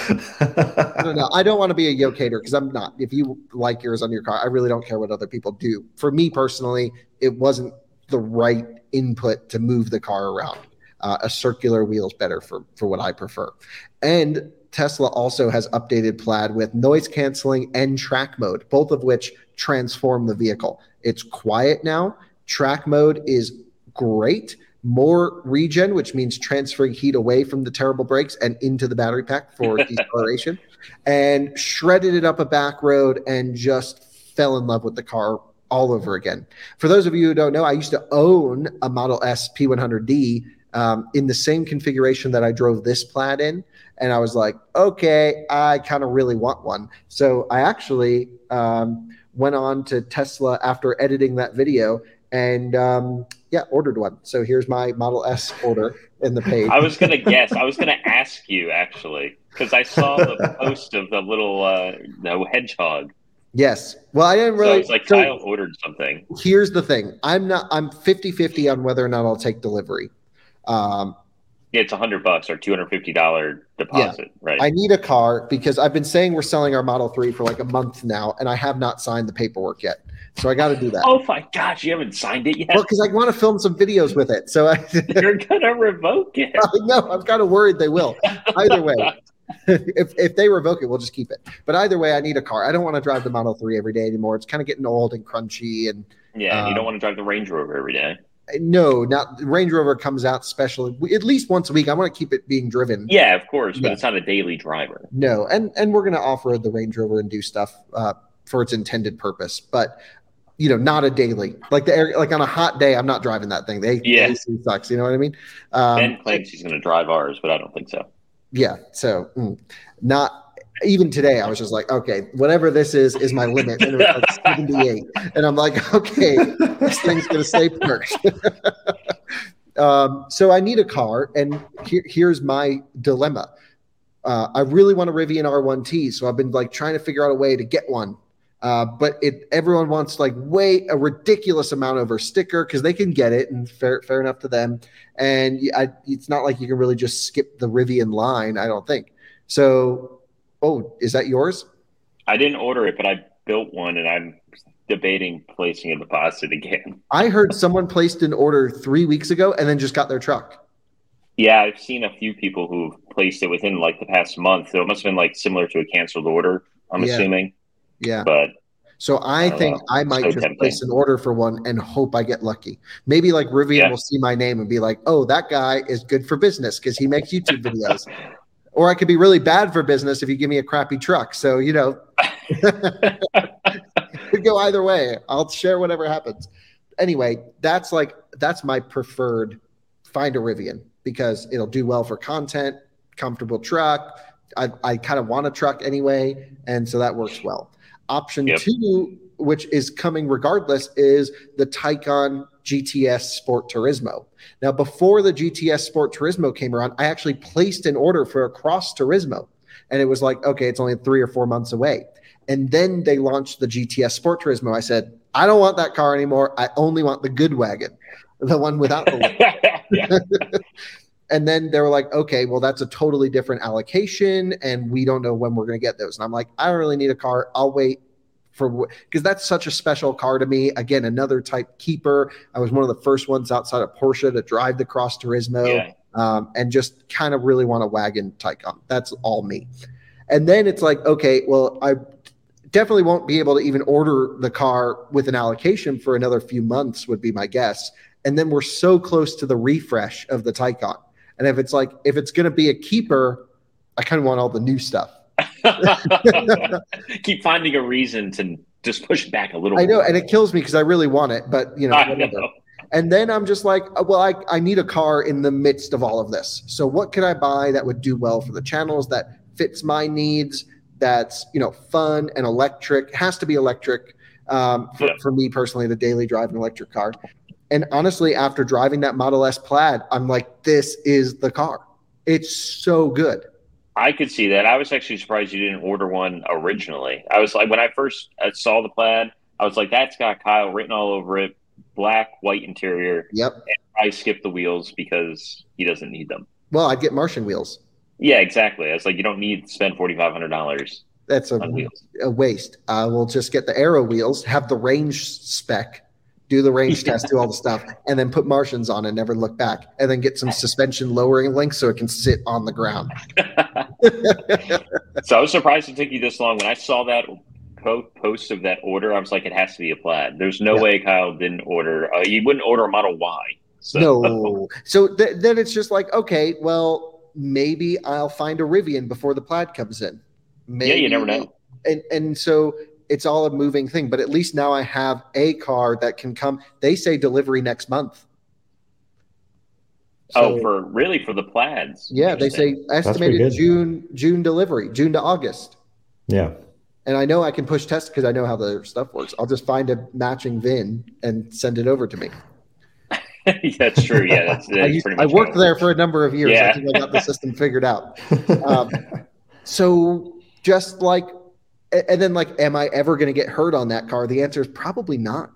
No, no, I don't want to be a yoke hater because I'm not. If you like yours on your car, I really don't care what other people do. For me personally, it wasn't the right input to move the car around. Uh, a circular wheel is better for, for what I prefer. And Tesla also has updated Plaid with noise canceling and track mode, both of which transform the vehicle. It's quiet now. Track mode is great. More regen, which means transferring heat away from the terrible brakes and into the battery pack for deceleration, and shredded it up a back road and just fell in love with the car all over again. For those of you who don't know, I used to own a Model S P one hundred D um, in the same configuration that I drove this Plaid in. And I was like, okay, I kind of really want one. So I actually um, went on to Tesla after editing that video and um, yeah, ordered one. So here's my Model S order in the page. I was going to guess. I was going to ask you actually, because I saw the post of the little uh, the hedgehog. Yes. Well, I didn't really. So it's like so Kyle ordered something. Here's the thing. I'm not. I'm fifty-fifty on whether or not I'll take delivery. Um, yeah, it's a hundred bucks or two hundred fifty dollar deposit, yeah. Right? I need a car because I've been saying we're selling our Model three for like a month now, and I have not signed the paperwork yet. So I got to do that. Oh my gosh, you haven't signed it yet? Well, because I want to film some videos with it. So I, you're gonna revoke it. I know. I'm kind of worried they will. Either way. if if they revoke it, we'll just keep it. But either way, I need a car. I don't want to drive the Model three every day anymore. It's kind of getting old and crunchy. And yeah, um, you don't want to drive the Range Rover every day. No, not the Range Rover comes out special at least once a week. I want to keep it being driven. Yeah, of course, but yeah. It's not a daily driver. No, and and we're going to off-road the Range Rover and do stuff uh, for its intended purpose, but you know, not a daily. Like the air, like on a hot day, I'm not driving that thing. The yeah. A C sucks. You know what I mean? Um, Ben claims he's going to drive ours, but I don't think so. Yeah, so mm, not even today. I was just like, okay, whatever this is is my limit, and it was like seventy-eight, and I'm like, okay, this thing's gonna stay perched. um, so I need a car, and here, here's my dilemma. Uh, I really want a Rivian R one T, so I've been like trying to figure out a way to get one. Uh, but it everyone wants like way a ridiculous amount over sticker because they can get it, and fair fair enough to them. And I, it's not like you can really just skip the Rivian line, I don't think. So, oh, is that yours? I didn't order it, but I built one, and I'm debating placing a deposit again. I heard someone placed an order three weeks ago and then just got their truck. Yeah, I've seen a few people who've placed it within like the past month. So it must have been like similar to a canceled order, I'm yeah. assuming. Yeah. But so I, I think know. I might so just tempting. place an order for one and hope I get lucky. Maybe like Rivian yeah. will see my name and be like, oh, that guy is good for business because he makes YouTube videos. Or I could be really bad for business if you give me a crappy truck. So, you know, it could go either way. I'll share whatever happens. Anyway, that's like, that's my preferred find a Rivian because it'll do well for content, comfortable truck. I, I kind of want a truck anyway. And so that works well. Option yep. two, which is coming regardless, is the Taycan G T S Sport Turismo. Now, before the G T S Sport Turismo came around, I actually placed an order for a Cross Turismo. And it was like, okay, it's only three or four months away. And then they launched the G T S Sport Turismo. I said, I don't want that car anymore. I only want the good wagon, the one without the And then they were like, okay, well, that's a totally different allocation, and we don't know when we're going to get those. And I'm like, I don't really need a car. I'll wait for – because that's such a special car to me. Again, another type keeper. I was one of the first ones outside of Porsche to drive the Cross Turismo yeah. um, and just kind of really want a wagon Taycan. That's all me. And then it's like, okay, well, I definitely won't be able to even order the car with an allocation for another few months would be my guess. And then we're so close to the refresh of the Taycan. And if it's like, if it's going to be a keeper, I kind of want all the new stuff. Keep finding a reason to just push it back a little I know, more. And it kills me because I really want it, but you know, whatever. Know. And then I'm just like, well, I, I need a car in the midst of all of this. So what can I buy that would do well for the channels, that fits my needs, that's, you know, fun and electric, has to be electric. Um, for, yeah. for me personally, the daily drive an electric car. And honestly, after driving that Model S Plaid, I'm like, this is the car. It's so good. I could see that. I was actually surprised you didn't order one originally. I was like, when I first saw the Plaid, I was like, that's got Kyle written all over it, black, white interior. Yep. And I skipped the wheels because he doesn't need them. Well, I'd get Martian wheels. Yeah, exactly. I was like, you don't need to spend forty-five hundred dollars. That's a, a waste. I will just get the Aero wheels, have the range spec, do the range test, do all the stuff, and then put Martians on and never look back, and then get some suspension lowering links so it can sit on the ground. So I was surprised it took you this long. When I saw that post of that order, I was like, it has to be a Plaid. There's no yeah. way Kyle didn't order. Uh, he wouldn't order a Model Y. So. No. So th- then it's just like, okay, well, maybe I'll find a Rivian before the Plaid comes in. Maybe. Yeah, you never know. And and so it's all a moving thing. But at least now I have a car that can come. They say delivery next month. So, oh, for really for the Plaids? Yeah, they say estimated June June delivery, June to August. Yeah. And I know I can push test because I know how the stuff works. I'll just find a matching V I N and send it over to me. That's true. Yeah, that's, that's I, used, pretty much I worked there for a number of years. Yeah. I think I got the system figured out. Um, so just like, and then like, am I ever going to get hurt on that car? The answer is probably not.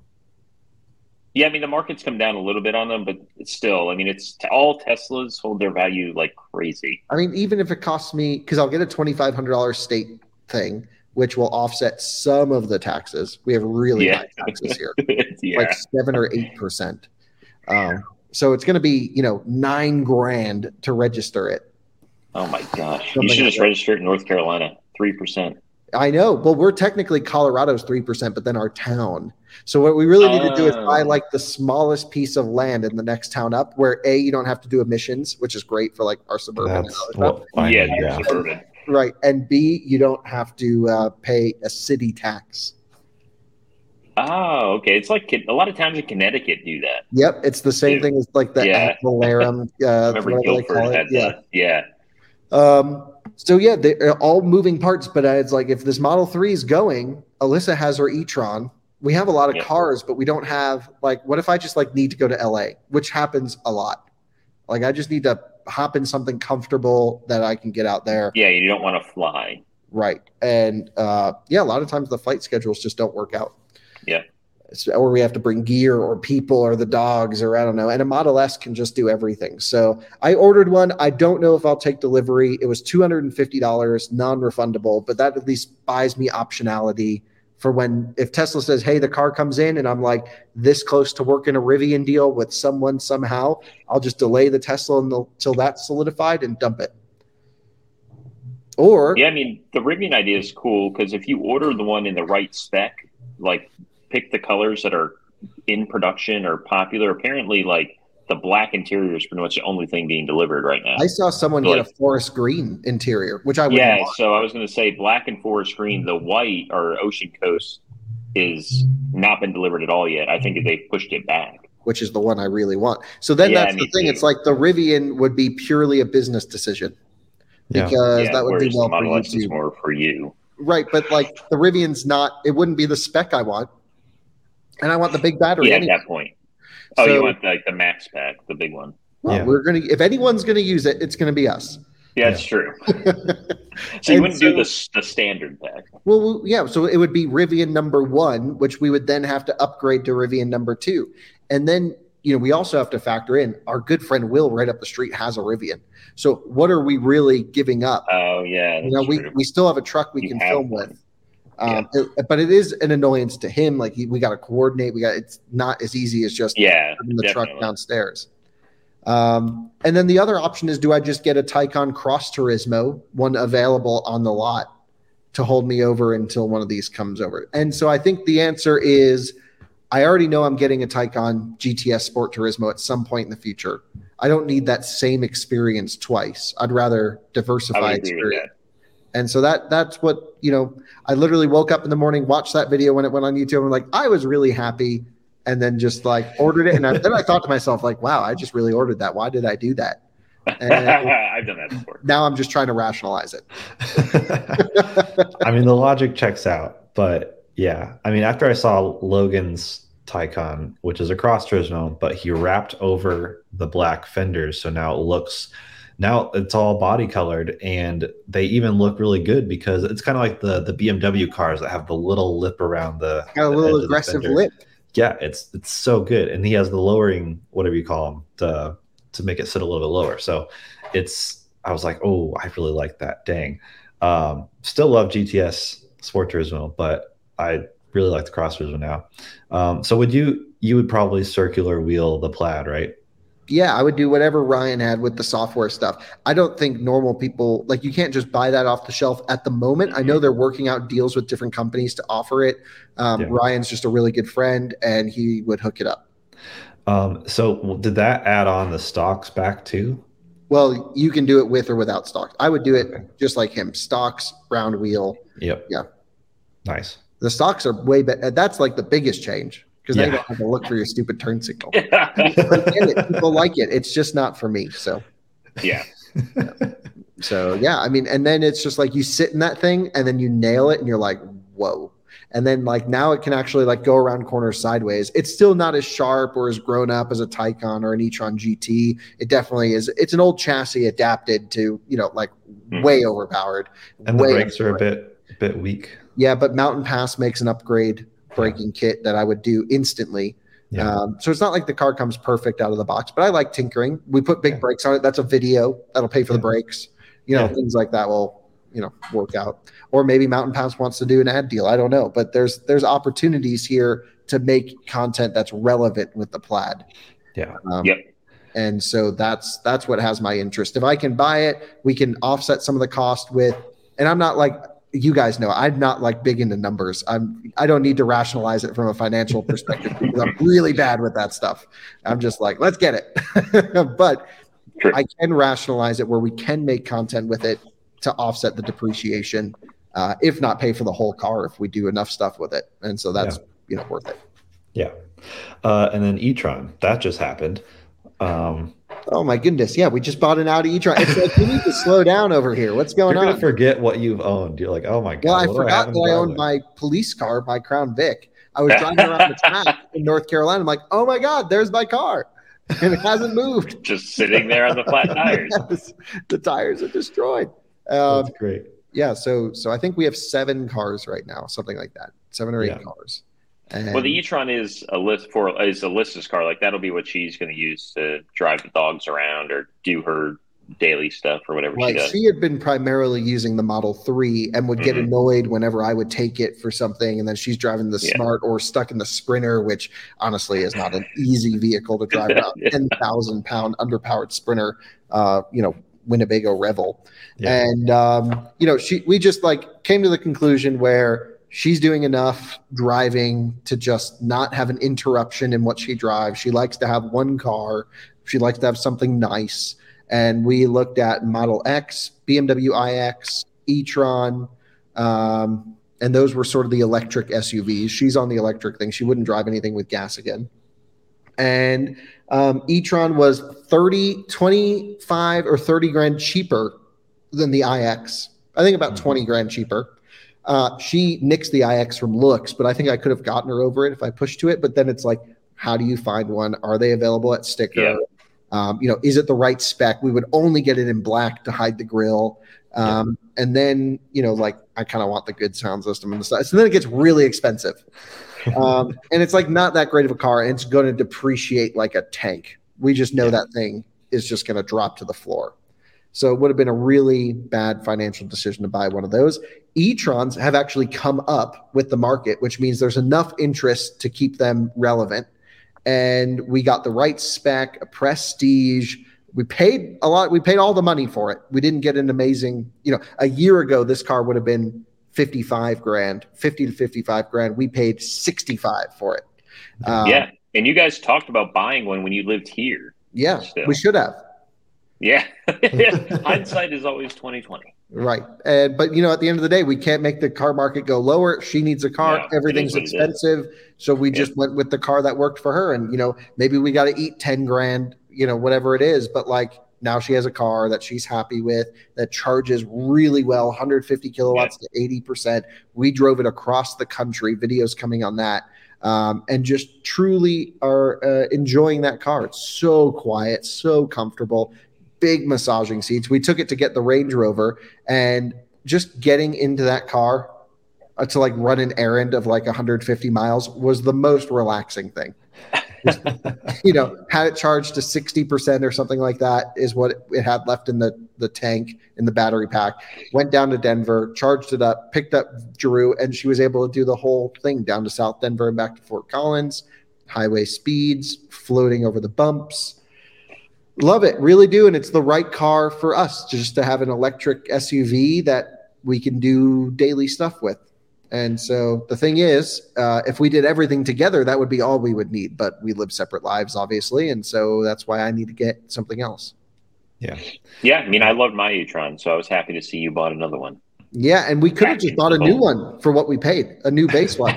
Yeah, I mean, the market's come down a little bit on them, but it's still, I mean, it's all Teslas hold their value like crazy. I mean, even if it costs me, because I'll get a twenty-five hundred dollars state thing, which will offset some of the taxes. We have really yeah. high taxes here, yeah. like seven or eight percent. Um, so it's going to be, you know, nine grand to register it. Oh my gosh! Something you should like just that. register it in North Carolina, three percent. I know. Well, we're technically Colorado's three percent, but then our town. So what we really need to do is buy like the smallest piece of land in the next town up, where A, you don't have to do emissions, which is great for like our suburban. That's and all that what I Yeah, need, yeah. suburban. Right. And B, you don't have to uh, pay a city tax. Oh, okay. It's like a lot of towns in Connecticut do that. Yep. It's the same Yeah. thing as like the Yeah. Aquilarum. I Uh, remember whatever they Guilford call it. had Yeah. that. Yeah. Um, so yeah, they're all moving parts, but it's like, if this Model three is going, Alyssa has her e-tron. We have a lot of Yeah. cars, but we don't have like, what if I just like need to go to L A, which happens a lot. Like I just need to hop in something comfortable that I can get out there. Yeah, you don't want to fly. Right. And uh, yeah, a lot of times the flight schedules just don't work out. Yeah. So, or we have to bring gear or people or the dogs or I don't know. And a Model S can just do everything. So I ordered one. I don't know if I'll take delivery. It was two hundred fifty dollars, non-refundable, but that at least buys me optionality for when, if Tesla says, hey, the car comes in and I'm like this close to working a Rivian deal with someone somehow, I'll just delay the Tesla until that's solidified and dump it. Or Yeah, I mean, the Rivian idea is cool because if you order the one in the right spec, like pick the colors that are in production or popular, apparently like the black interior is pretty much the only thing being delivered right now. I saw someone So, get like, a forest green interior, which I would Yeah, want. so I was going to say black and forest green. The white or Ocean Coast is not been delivered at all yet. I think they pushed it back. Which is the one I really want. So then Yeah, that's the me thing. too. It's like the Rivian would be purely a business decision Yeah. because Yeah, that would do whereas well the for Model S is YouTube. more for you. Right, but like the Rivian's not, it wouldn't be the spec I want. And I want the big battery Yeah, at anyway. that point. Oh, So- you want like the max pack, the big one. Well, Yeah. we're gonna if anyone's gonna use it, it's gonna be us. Yeah, that's true. So you And wouldn't do the the standard pack. Well, yeah, so it would be Rivian number one, which we would then have to upgrade to Rivian number two. And then, you know, we also have to factor in our good friend Will right up the street has a Rivian. So what are we really giving up? Oh yeah, that's you know, we, true. we still have a truck we You can have film one. with. Um, it- but it is an annoyance to him. Like he, we got to coordinate. We got, it's not as easy as just Yeah, having the definitely. truck downstairs. Um, and then the other option is, do I just get a Taycan Cross Turismo, one available on the lot to hold me over until one of these comes over? And so I think the answer is, I already know I'm getting a Taycan G T S Sport Turismo at some point in the future. I don't need that same experience twice. I'd rather I diversify would agree with experience. And so that that's what, you know, I literally woke up in the morning, watched that video when it went on YouTube, and like, I was really happy, and then just like ordered it. And I, then I thought to myself, like, wow, I just really ordered that. Why did I do that? And I've done that before. now I'm just trying to rationalize it. I mean, the logic checks out, but yeah, I mean, after I saw Logan's Taycan, which is a cross turismo, but he wrapped over the black fenders, so now it looks now it's all body colored, and they even look really good because it's kind of like the the B M W cars that have the little lip around the got a the little aggressive lip. Yeah, it's it's so good, and he has the lowering, whatever you call them, to to make it sit a little bit lower. So it's I was like, oh, I really like that. Dang, um, still love G T S Sport Turismo, but I really like the Cross Turismo now. Um, so would you you would probably circular wheel the Plaid, right? Yeah, I would do whatever Ryan had with the software stuff. I don't think normal people, like you can't just buy that off the shelf at the moment. I know they're working out deals with different companies to offer it. Um, yeah. Ryan's just a really good friend, and he would hook it up. Um, so did that add on the stocks back too? Well, you can do it with or without stocks. I would do it okay. just like him. Stocks, round wheel. Yep. Yeah. Nice. The stocks are way better. That's like the biggest change. Because yeah. they don't have to look for your stupid turn signal. People, it. People like it. It's just not for me. So, yeah. yeah. So, yeah. I mean, and then it's just like you sit in that thing and then you nail it and you're like, whoa. And then like now it can actually like go around corners sideways. It's still not as sharp or as grown up as a Taycan or an e-tron G T. It definitely is. It's an old chassis adapted to, you know, like mm. way overpowered. And way the brakes are a bit, a bit weak. Yeah, but Mountain Pass makes an upgrade braking kit that I would do instantly. Yeah. Um, so it's not like the car comes perfect out of the box, but I like tinkering. We put big yeah. brakes on it. That's a video that'll pay for yeah. the brakes. You know, yeah. things like that will, you know, work out. Or maybe Mountain Pass wants to do an ad deal. I don't know, but there's there's opportunities here to make content that's relevant with the Plaid. Yeah. Um, yep. And so that's that's what has my interest. If I can buy it, we can offset some of the cost with. And I'm not like. You guys know I'm not like big into numbers. I'm I don't need to rationalize it from a financial perspective because I'm really bad with that stuff. I'm just like, let's get it. But sure. I can rationalize it where we can make content with it to offset the depreciation, uh, if not pay for the whole car if we do enough stuff with it. And so that's yeah. you know worth it. Yeah. Uh, and then e-tron, that just happened. Um, Oh my goodness! Yeah, we just bought an Audi e-tron. It's like we need to slow down over here. What's going You're on? You're gonna forget what you've owned. You're like, oh my god. Well, I forgot I that I owned my police car, my Crown Vic. I was driving around the track in North Carolina. I'm like, oh my god, there's my car, and it hasn't moved. Just sitting there on the flat tires. Yes, the tires are destroyed. Um, That's great. Yeah, so so I think we have seven cars right now, something like that, seven or eight yeah. cars. And well, the e-tron is a list for is Alyssa's car. Like that'll be what she's going to use to drive the dogs around or do her daily stuff or whatever like she does. She had been primarily using the Model three and would get mm-hmm. annoyed whenever I would take it for something, and then she's driving the yeah. Smart or stuck in the Sprinter, which honestly is not an easy vehicle to drive around. yeah. ten thousand pound underpowered Sprinter, uh, you know, Winnebago Revel, yeah. and um, you know, she we just like came to the conclusion where. She's doing enough driving to just not have an interruption in what she drives. She likes to have one car. She likes to have something nice. And we looked at Model X, B M W iX, e-tron, um, and those were sort of the electric S U Vs. She's on the electric thing. She wouldn't drive anything with gas again. And um, e-tron was thirty, twenty-five or thirty grand cheaper than the iX. I think about twenty grand cheaper. Uh, she nixed the iX from looks, but I think I could have gotten her over it if I pushed to it. But then it's like, how do you find one? Are they available at Sticker? Yeah. Um, you know, is it the right spec? We would only get it in black to hide the grill. Um, yeah. And then, you know, like I kind of want the good sound system and the stuff. So then it gets really expensive. Um, and it's like not that great of a car, and it's going to depreciate like a tank. We just know yeah. that thing is just going to drop to the floor. So it would have been a really bad financial decision to buy one of those. E-trons have actually come up with the market, which means there's enough interest to keep them relevant. And we got the right spec, a prestige. We paid a lot. We paid all the money for it. We didn't get an amazing, you know, a year ago, this car would have been fifty-five grand, fifty to fifty-five grand. We paid sixty-five for it. Um, yeah. And you guys talked about buying one when you lived here. Yeah, still. We should have. Yeah. Hindsight is always twenty twenty. Right. And, but, you know, at the end of the day, we can't make the car market go lower. She needs a car. No, everything's expensive. So we yeah. just went with the car that worked for her. And, you know, maybe we got to eat ten grand, you know, whatever it is. But like now she has a car that she's happy with that charges really well, one hundred fifty kilowatts yeah. to eighty percent. We drove it across the country. Videos coming on that. um, and just truly are uh, enjoying that car. It's so quiet, so comfortable, big massaging seats. We took it to get the Range Rover, and just getting into that car uh, to like run an errand of like one hundred fifty miles was the most relaxing thing. You know, had it charged to sixty percent or something like that is what it had left in the, the tank in the battery pack. Went down to Denver, charged it up, picked up Drew, and she was able to do the whole thing down to South Denver and back to Fort Collins, highway speeds, floating over the bumps. Love it, really do. And it's the right car for us just to have an electric S U V that we can do daily stuff with. And so the thing is, uh, if we did everything together, that would be all we would need. But we live separate lives, obviously. And so that's why I need to get something else. Yeah. Yeah. I mean, I loved my e-tron, so I was happy to see you bought another one. Yeah. And we could have just bought a new one for what we paid, a new base one.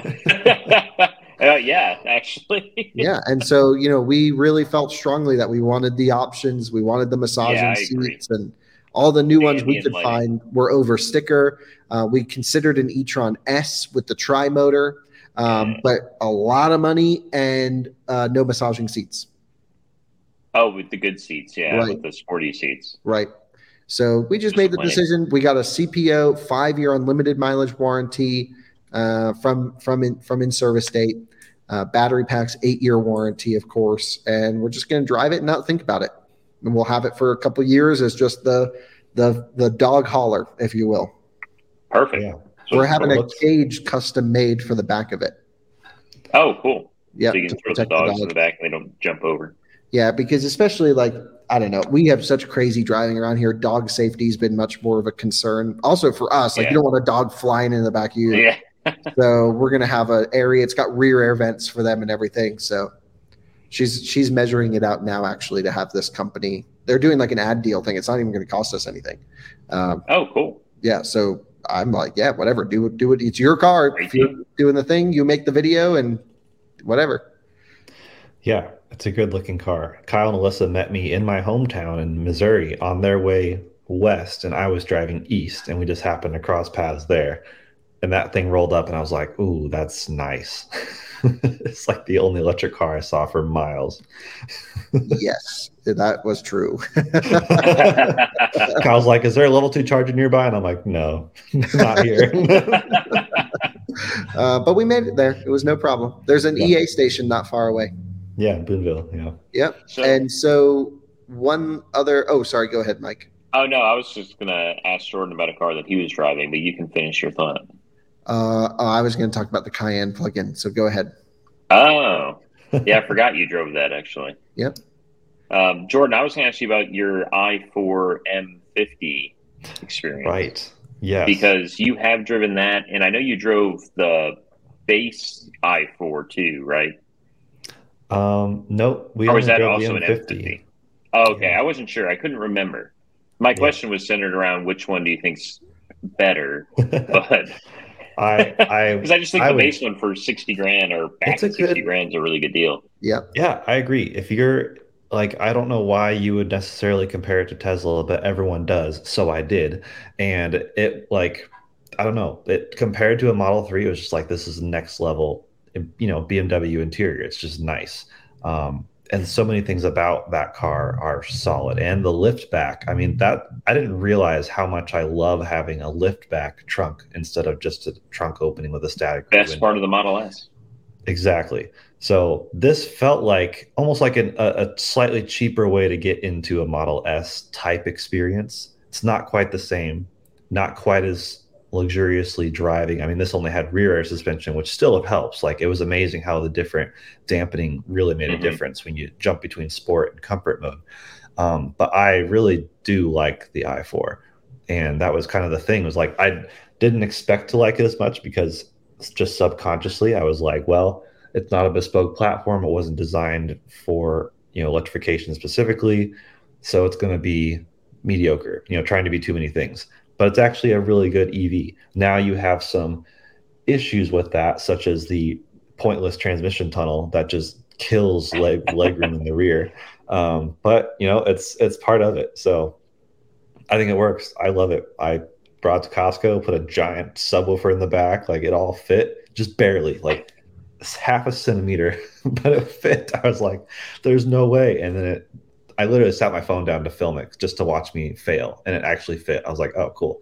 uh, yeah, actually. Yeah. And so, you know, we really felt strongly that we wanted the options. We wanted the massaging Yeah, I seats agree. and all the new ones we Ambient could lighting. find were over sticker. Uh, we considered an e-tron S with the tri-motor, um, Yeah. but a lot of money and uh, no massaging seats. Oh, with the good seats, yeah, Right. with the sporty seats. Right. So we just made the Disappointing. decision. We got a C P O five-year unlimited mileage warranty uh, from from in, from in-service date. Uh, battery packs eight-year warranty, of course, and we're just going to drive it and not think about it. And we'll have it for a couple of years as just the the the dog hauler, if you will. Perfect. Yeah. So- We're having a looks- cage custom made for the back of it. Oh, cool. Yeah, So you to can throw the protect the dogs dog. in the back and they don't jump over. Yeah, because especially like I don't know, we have such crazy driving around here. Dog safety has been much more of a concern. Also for us, like Yeah. you don't want a dog flying in the back of you. Yeah. So we're gonna have an area. It's got rear air vents for them and everything. So she's she's measuring it out now actually to have this company. They're doing like an ad deal thing. It's not even going to cost us anything. Um, Oh, cool. yeah. So I'm like, yeah, whatever. Do it. Do it. It's your car. If you're doing the thing, you make the video and whatever. Yeah, it's a good looking car. Kyle and Alyssa met me in my hometown in Missouri on their way west, and I was driving east, and we just happened to cross paths there. And that thing rolled up, and I was like, ooh, that's nice. It's like the only electric car I saw for miles. Yes, that was true. Kyle's like, is there a level two charger nearby? And I'm like, no, not here. uh, but we made it there. It was no problem. There's an Yeah. E A station not far away. Yeah, Boonville, yeah. Yep. So- and so one other. Oh, sorry. Go ahead, Mike. Oh, no, I was just going to ask Jordan about a car that he was driving, but you can finish your thought. Uh, oh, I was going to talk about the Cayenne plug-in. So go ahead. Oh, yeah, I forgot you drove that, actually. Yep. Um, Jordan, I was going to ask you about your i four M fifty experience. Right. Yes. Because you have driven that, and I know you drove the base i four too, right? Um, nope. We Or was only that drove the also an M M fifty. fifty? Oh, okay, I wasn't sure. I couldn't remember. My question was centered around which one do you think's better, but I, I, because I just think I the would- base one for sixty grand or back It's a to sixty good- grand is a really good deal. Yep. Yeah, I agree. If you're like, I don't know why you would necessarily compare it to Tesla, but everyone does. So I did. And it, like, I don't know, it compared to a Model three, it was just like, this is next level, you know, B M W interior. It's just nice. Um, and so many things about that car are solid. And the lift back, I mean, that I didn't realize how much I love having a lift back trunk instead of just a trunk opening with a static Best window. part of the Model S. Exactly. So this felt like almost like an, a, a slightly cheaper way to get into a Model S type experience. It's not quite the same, not quite as luxuriously driving. I mean, this only had rear air suspension, which still helps. Like, it was amazing how the different dampening really made a Mhm. difference when you jump between sport and comfort mode. Um, but I really do like the i four. And that was kind of the thing, was like, I didn't expect to like it as much because just subconsciously I was like, well, it's not a bespoke platform. It wasn't designed for, you know, electrification specifically. So it's going to be mediocre, you know, trying to be too many things. But it's actually a really good E V. Now you have some issues with that, such as the pointless transmission tunnel that just kills leg legroom in the rear. Um, but you know, it's it's part of it. So I think it works. I love it. I brought it to Costco, put a giant subwoofer in the back, like it all fit, just barely. Like half a centimeter, but it fit. I was like, there's no way. And then it, I literally sat my phone down to film it just to watch me fail. And it actually fit. I was like, oh, cool.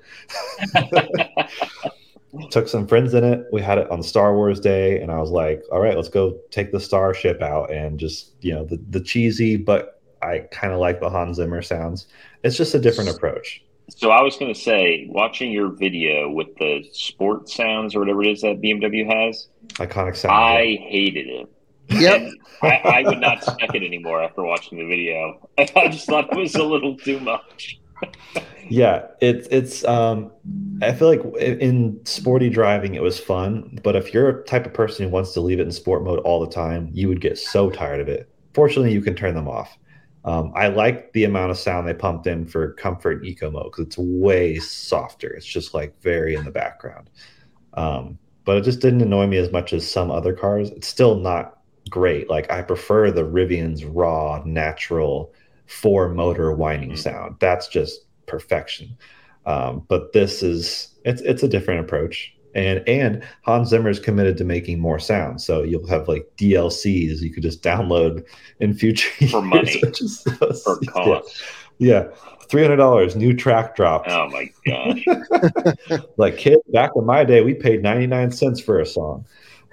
Took some friends in it. We had it on Star Wars Day. And I was like, all right, let's go take the Starship out and just, you know, the, the cheesy, but I kind of like the Hans Zimmer sounds. It's just a different approach. So I was going to say, watching your video with the sport sounds or whatever it is that B M W has, iconic sound. I yeah. hated it. Yep. I, I would not spec it anymore after watching the video. I just thought it was a little too much. Yeah, it's it's. Um, I feel like in sporty driving it was fun, but if you're a type of person who wants to leave it in sport mode all the time, you would get so tired of it. Fortunately, you can turn them off. Um, I like the amount of sound they pumped in for comfort and eco mode because it's way softer. It's just like very in the background. Um, but it just didn't annoy me as much as some other cars. It's still not great. Like I prefer the Rivian's raw, natural four motor whining sound. That's just perfection. Um, but this is it's it's a different approach. And and Hans Zimmer is committed to making more sound. So you'll have like D L Cs you could just download in future years. For money. Is so, For cost. Yeah. yeah. three hundred dollars, new track drops. Oh my gosh. Like kid, back in my day, we paid ninety-nine cents for a song.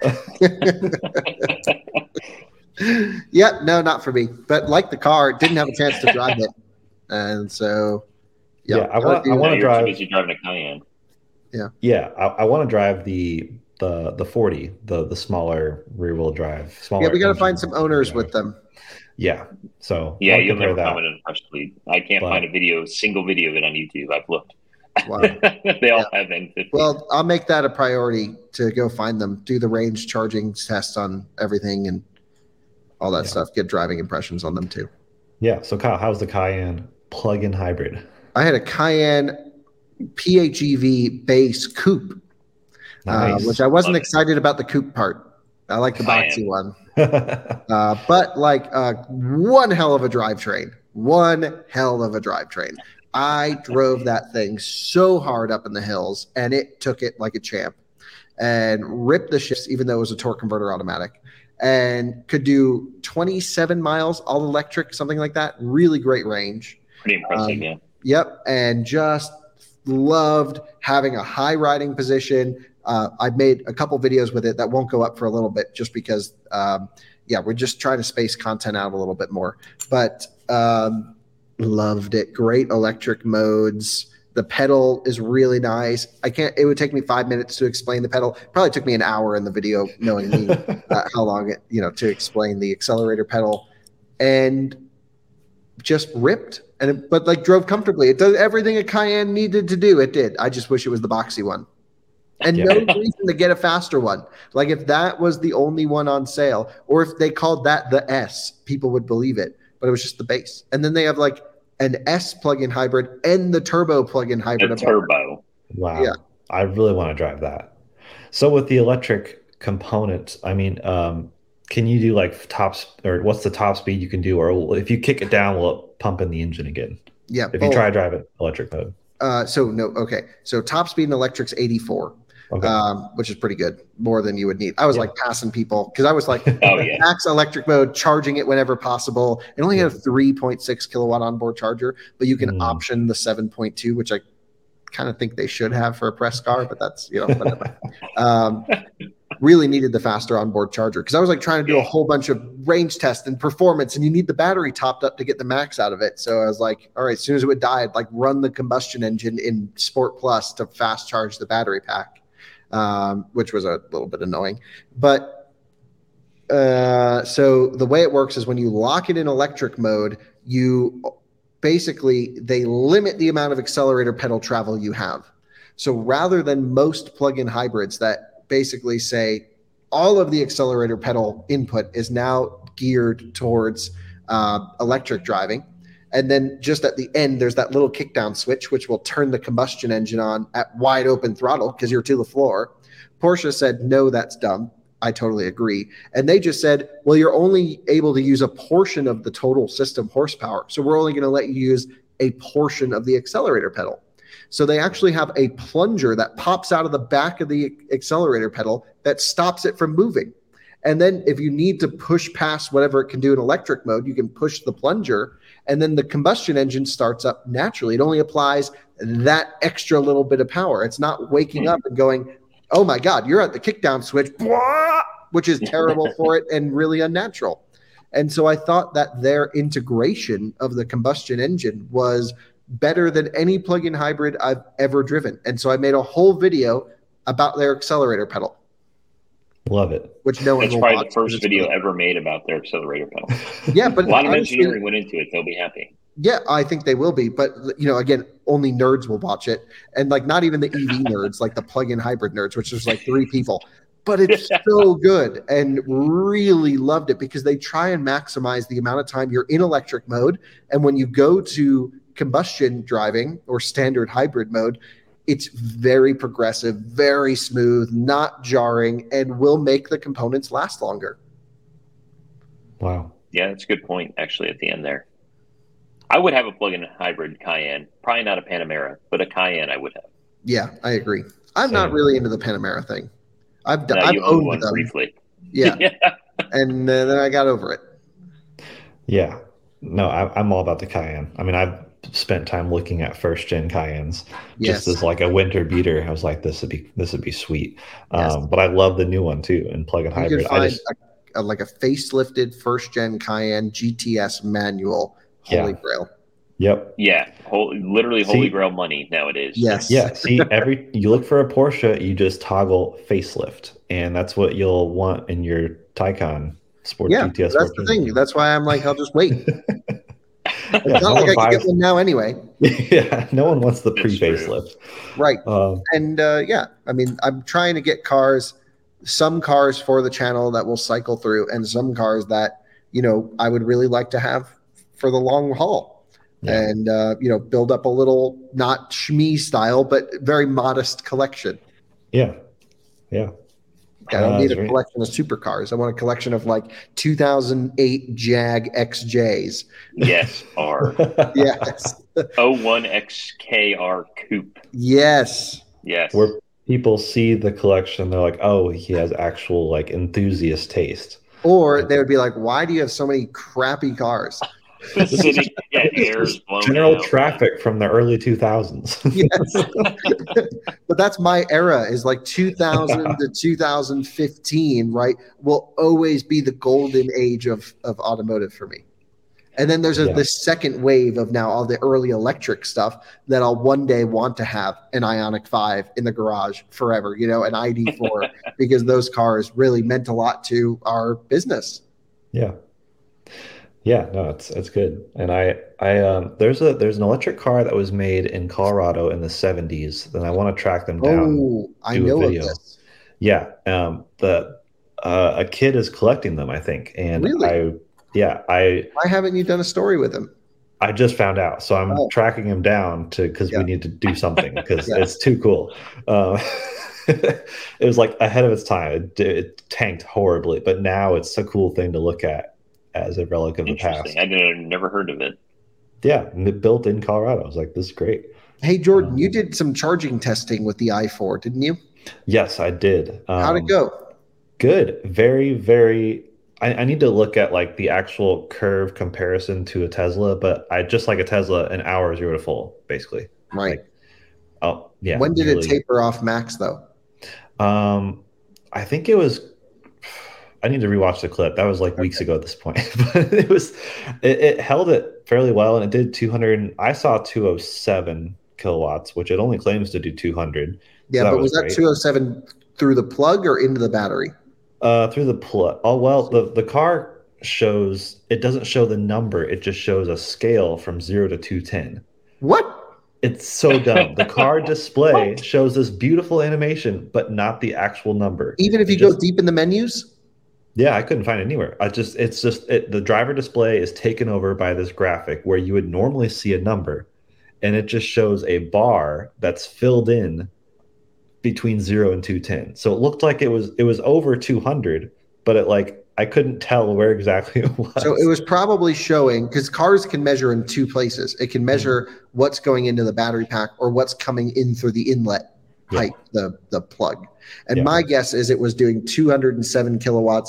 Yeah, no, not for me. But like the car, didn't have a chance to drive it. And so yeah, yeah I want I want to drive. Too busy driving a Cayenne. Yeah, yeah, I, I want to drive the the the forty, the the smaller rear wheel drive. Smaller yeah, we got to find some owners drive. with them. Yeah, so yeah, you'll never that. find it in a press lead. I can't but, find a video, single video of it on YouTube. I've looked. Wow. They all yeah. have N fifty. Well, I'll make that a priority to go find them, do the range charging tests on everything, and all that yeah. stuff. Get driving impressions on them too. Yeah. So Kyle, how's the Cayenne plug-in hybrid? I had a Cayenne P H E V base coupe, nice. uh, which I wasn't Love excited it. about the coupe part. I like the Cayenne. boxy one, uh, but like uh, one hell of a drivetrain. One hell of a drivetrain. I drove that thing so hard up in the hills, and it took it like a champ, and ripped the shifts, even though it was a torque converter automatic, and could do twenty-seven miles all electric, something like that. Really great range. Pretty impressive, um, yeah. Yep, and just loved having a high riding position. Uh, I've made a couple videos with it that won't go up for a little bit just because, um, yeah, we're just trying to space content out a little bit more. But um, loved it. Great electric modes. The pedal is really nice. I can't. It would take me five minutes to explain the pedal. Probably took me an hour in the video, knowing me uh, how long it, you know, to explain the accelerator pedal, and just ripped. And it, but like drove comfortably. It does everything a Cayenne needed to do. It did. I just wish it was the boxy one. And yeah. no reason to get a faster one. Like if that was the only one on sale, or if they called that the S, people would believe it. But it was just the base. And then they have like an S plug-in hybrid and the turbo plug-in hybrid. The turbo. Wow. Yeah. I really want to drive that. So with the electric components, I mean, um, can you do like top or what's the top speed you can do? Or if you kick it down, will it pump in the engine again? Yeah. If you oh, try to drive it electric mode. Uh, so no. Okay. So top speed in electric's eighty-four. Okay. Um, which is pretty good, more than you would need. I was yeah. like passing people because I was like oh, yeah. max electric mode, charging it whenever possible. It only had a three point six kilowatt onboard charger, but you can mm. option the seven point two, which I kind of think they should have for a press car, but that's, you know, whatever. um, really needed the faster onboard charger because I was like trying to do a whole bunch of range tests and performance, and you need the battery topped up to get the max out of it. So I was like, all right, as soon as it would die, I'd like run the combustion engine in Sport Plus to fast charge the battery pack. Um, which was a little bit annoying. But uh, so the way it works is when you lock it in electric mode, you basically, they limit the amount of accelerator pedal travel you have. So rather than most plug-in hybrids that basically say all of the accelerator pedal input is now geared towards uh, electric driving, and then just at the end, there's that little kickdown switch, which will turn the combustion engine on at wide open throttle because you're to the floor. Porsche said, no, that's dumb. I totally agree. And they just said, well, you're only able to use a portion of the total system horsepower. So we're only going to let you use a portion of the accelerator pedal. So they actually have a plunger that pops out of the back of the accelerator pedal that stops it from moving. And then if you need to push past whatever it can do in electric mode, you can push the plunger, and then the combustion engine starts up naturally. It only applies that extra little bit of power. It's not waking up and going, oh my God, you're at the kickdown switch, which is terrible for it and really unnatural. And so I thought that their integration of the combustion engine was better than any plug-in hybrid I've ever driven. And so I made a whole video about their accelerator pedal. Love it. Which no one That's will probably watch, the first video really ever made about their accelerator pedal. Yeah, but a lot of honestly, engineering went into it. They'll be happy. Yeah, I think they will be. But, you know, again, only nerds will watch it. And, like, not even the E V nerds, like the plug-in hybrid nerds, which is like three people. But it's so good, and really loved it because they try and maximize the amount of time you're in electric mode. And when you go to combustion driving or standard hybrid mode, it's very progressive, very smooth, not jarring, and will make the components last longer. Wow. Yeah, that's a good point, actually, at the end there. I would have a plug-in hybrid Cayenne. Probably not a Panamera, but a Cayenne I would have. Yeah, I agree. I'm Same. not really into the Panamera thing. I've done. No, I've you owned owned one them. briefly. Yeah. yeah. And uh, then I got over it. Yeah. No, I, I'm all about the Cayenne. I mean, I've spent time looking at first gen Cayennes Yes. just as like a winter beater. I was like, this would be this would be sweet. Yes. Um, but I love the new one too in plug-in You hybrid. can find I just, a, a, like a facelifted first gen Cayenne G T S manual. Holy Yeah. grail. yep. Yeah, whole, literally holy See- grail money nowadays. Yes. Yeah. See, every you look for a Porsche, you just toggle facelift, and that's what you'll want in your Taycan Sport Yeah, G T S. that's the thing. That's why I'm like, I'll just wait. It's Yeah, not no like one I can buys- get one now anyway. yeah, no one wants the It's pre-facelift. Right. Um, And uh, yeah, I mean, I'm trying to get cars, some cars for the channel that will cycle through, and some cars that, you know, I would really like to have for the long haul. Yeah. And, uh, you know, build up a little, not shmee style, but very modest collection. yeah, yeah. I don't Uh, need that's a right. collection of supercars. I want a collection of like two thousand eight Jag X Js. Yes, R. Yes. oh one X K R Coupe. Yes. Yes. Where people see the collection, they're like, "Oh, he has actual like enthusiast taste." Or they would be like, why do you have so many crappy cars? Sitting, yeah, air's blown General out. traffic from the early two thousands. Yes. But that's my era, is like two thousand to two thousand fifteen, right? Will always be the golden age of, of automotive for me. And then there's a, Yeah. this second wave of now all the early electric stuff that I'll one day want to have an Ioniq five in the garage forever, you know, an I D four, because those cars really meant a lot to our business. Yeah. Yeah, no, it's it's good. And I I um there's a there's an electric car that was made in Colorado in the seventies, and I want to track them down. Oh, I do a know of video. this. Yeah, um the uh, a kid is collecting them, I think. And Really? I yeah, I Why haven't you done a story with him? I just found out. So I'm Oh. tracking him down to because Yeah. we need to do something because Yeah. it's too cool. Uh, it was like ahead of its time. It, it tanked horribly, but now it's a cool thing to look at as a relic of the past. Interesting. I never, never heard of it. Yeah, and it built in Colorado. I was like, this is great. Hey, Jordan, Um, you did some charging testing with the i four, didn't you? Yes, I did. Um, How'd it go? Good. Very, very. I, I need to look at like the actual curve comparison to a Tesla, but I just like a Tesla, an hour zero to full, basically. Right. Like, oh yeah. When did really. it taper off max, though? Um, I think it was. I need to rewatch the clip. That was like weeks ago at this point, but it was. It, it held it fairly well, and it did two hundred. I saw two oh seven kilowatts, which it only claims to do two hundred. Yeah, So that but was, was that great. two oh seven through the plug or into the battery? Uh, through the plug. Oh well, the the car shows it doesn't show the number. It just shows a scale from zero to two ten. What? It's so dumb. The car display shows this beautiful animation, but not the actual number. Even if It you just- go deep in the menus? Yeah, I couldn't find it anywhere. I just, it's just, it, the driver display is taken over by this graphic where you would normally see a number, and it just shows a bar that's filled in between zero and two ten. So it looked like it was, it was over two hundred, but it like, I couldn't tell where exactly it was. So it was probably showing, because cars can measure in two places. It can measure Mm-hmm. what's going into the battery pack or what's coming in through the inlet Yeah. pipe, the, the plug. And Yeah. my guess is it was doing two hundred seven kilowatts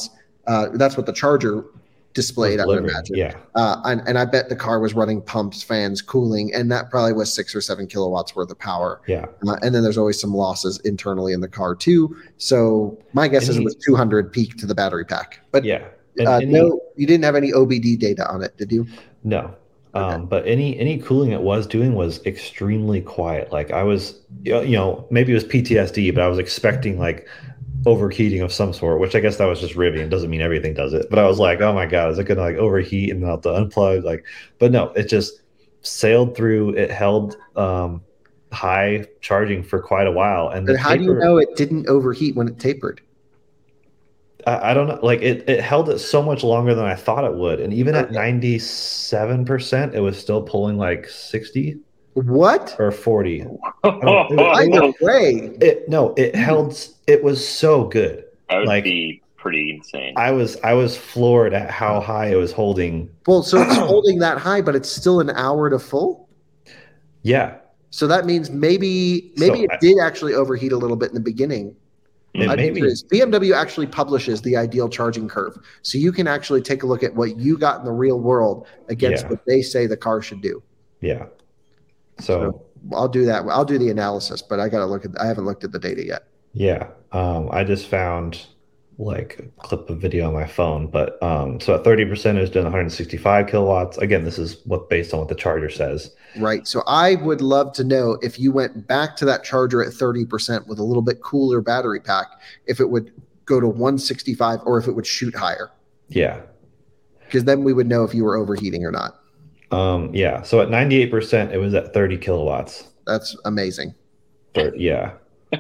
Uh, that's what the charger displayed, I would imagine. Yeah. Uh, and, and I bet the car was running pumps, fans, cooling, and that probably was six or seven kilowatts worth of power. Yeah. Uh, and then there's always some losses internally in the car too. So my guess and is he, it was two hundred peak to the battery pack. But yeah, and, uh, and no, he, you didn't have any O B D data on it, did you? No. Okay. Um, but any any cooling it was doing was extremely quiet. Like I was, you know, maybe it was P T S D, but I was expecting like overheating of some sort, which I guess that was just Rivian. Doesn't mean everything does it. But I was like, oh my God, is it gonna like overheat and then I'll have to unplug? Like, but no, it just sailed through. It held um, high charging for quite a while. And but how taper, do you know it didn't overheat when it tapered? I, I don't know. Like it, it held it so much longer than I thought it would. And even okay. at ninety-seven percent, it was still pulling like sixty. What? Or forty. Either way. It, no, it held, it was so good. That would like, be pretty insane. I was, I was floored at how high it was holding. Well, so it's holding that high, but it's still an hour to full? Yeah. So that means maybe, maybe so I, it did actually overheat a little bit in the beginning. Maybe. B M W actually publishes the ideal charging curve. So you can actually take a look at what you got in the real world against yeah. what they say the car should do. Yeah. So, so I'll do that. I'll do the analysis, but I got to look at, I haven't looked at the data yet. Yeah. Um, I just found like a clip of video on my phone, but um, so at thirty percent is doing one hundred sixty-five kilowatts. Again, this is what based on what the charger says. Right. So I would love to know if you went back to that charger at thirty percent with a little bit cooler battery pack, if it would go to one sixty-five or if it would shoot higher. Yeah. Because then we would know if you were overheating or not. Um, yeah. So at ninety-eight percent, it was at thirty kilowatts. That's amazing. thirty, yeah.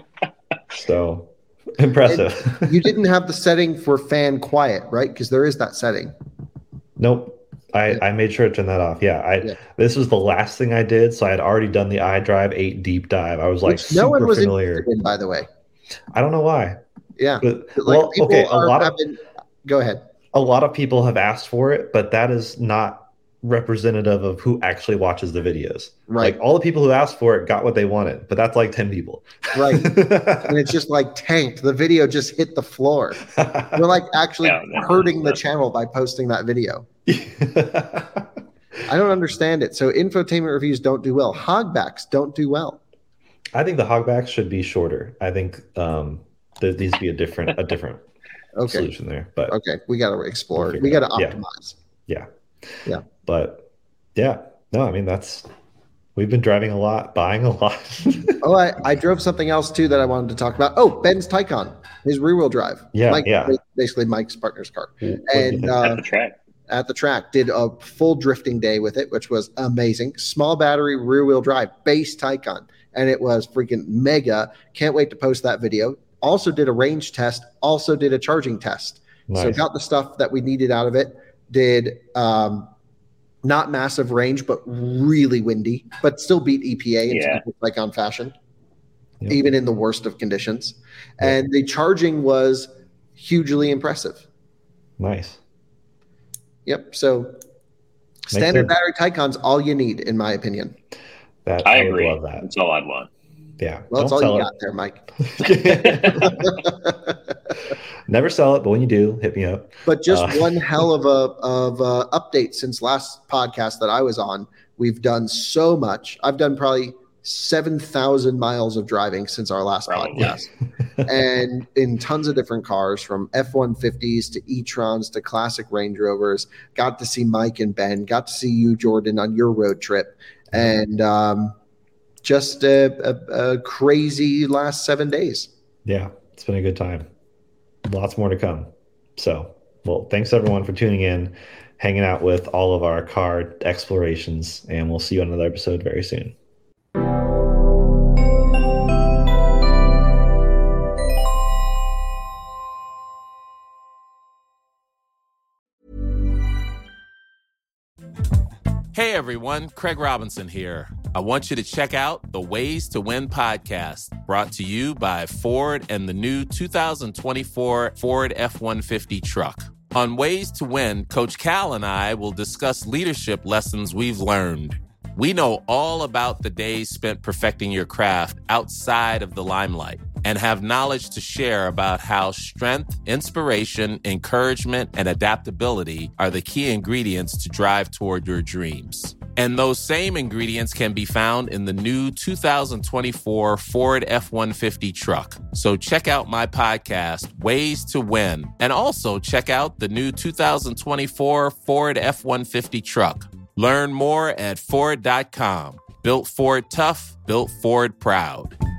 So impressive. And you didn't have the setting for fan quiet, right? Because there is that setting. Nope. I, I made sure to turn that off. Yeah, I yeah. This was the last thing I did, so I had already done the iDrive eight deep dive. I was like, Which no one was familiar. interested in, by the way. I don't know why. Yeah. But, like well, okay. A lot of having, go ahead. A lot of people have asked for it, but that is not representative of who actually watches the videos. Right. Like all the people who asked for it got what they wanted, but that's like ten people. Right. And it's just like tanked. The video just hit the floor. We're like actually yeah, no, hurting no. the channel by posting that video. I don't understand it. So infotainment reviews don't do well. Hogbacks don't do well. I think the hogbacks should be shorter. I think um, there needs to be a different a different okay. solution there. But okay, we got to explore we'll it. We got to optimize. Yeah. Yeah. But yeah, no, I mean, that's, we've been driving a lot, buying a lot. oh, I, I drove something else too that I wanted to talk about. Oh, Ben's Taycan, his rear wheel drive. Yeah. Mike, yeah. Basically Mike's partner's car. What and uh, at the track. At the track, did a full drifting day with it, which was amazing. Small battery, rear wheel drive, base Taycan. And it was freaking mega. Can't wait to post that video. Also did a range test, also did a charging test. Nice. So got the stuff that we needed out of it. Did um, not massive range, but really windy, but still beat E P A in yeah. like on fashion, yep. even in the worst of conditions. Yep. And the charging was hugely impressive. Nice. Yep. So standard battery Taycan's all you need, in my opinion. That, I, I agree. Love that. That's all I'd want. Yeah. Well, that's all you it. got there, Mike. Never sell it, but when you do, hit me up. But just uh, one hell of a of a update since last podcast that I was on. We've done so much. I've done probably seven thousand miles of driving since our last probably. podcast. And in tons of different cars, from F one fifties to e-trons to classic Range Rovers. Got to see Mike and Ben. Got to see you, Jordan, on your road trip. And um, just a, a, a crazy last seven days. Yeah, it's been a good time. Lots more to come. So, well, thanks everyone for tuning in, hanging out with all of our car explorations, and we'll see you on another episode very soon. Hey everyone, Craig Robinson here. I want you to check out the Ways to Win podcast, brought to you by Ford and the new two thousand twenty-four Ford F one fifty truck. On Ways to Win, Coach Cal and I will discuss leadership lessons we've learned. We know all about the days spent perfecting your craft outside of the limelight. and have knowledge to share about how strength, inspiration, encouragement, and adaptability are the key ingredients to drive toward your dreams. And those same ingredients can be found in the new two thousand twenty-four Ford F one fifty truck. So check out my podcast, Ways to Win, and also check out the new two thousand twenty-four Ford F one fifty truck. Learn more at Ford dot com. Built Ford tough, built Ford proud.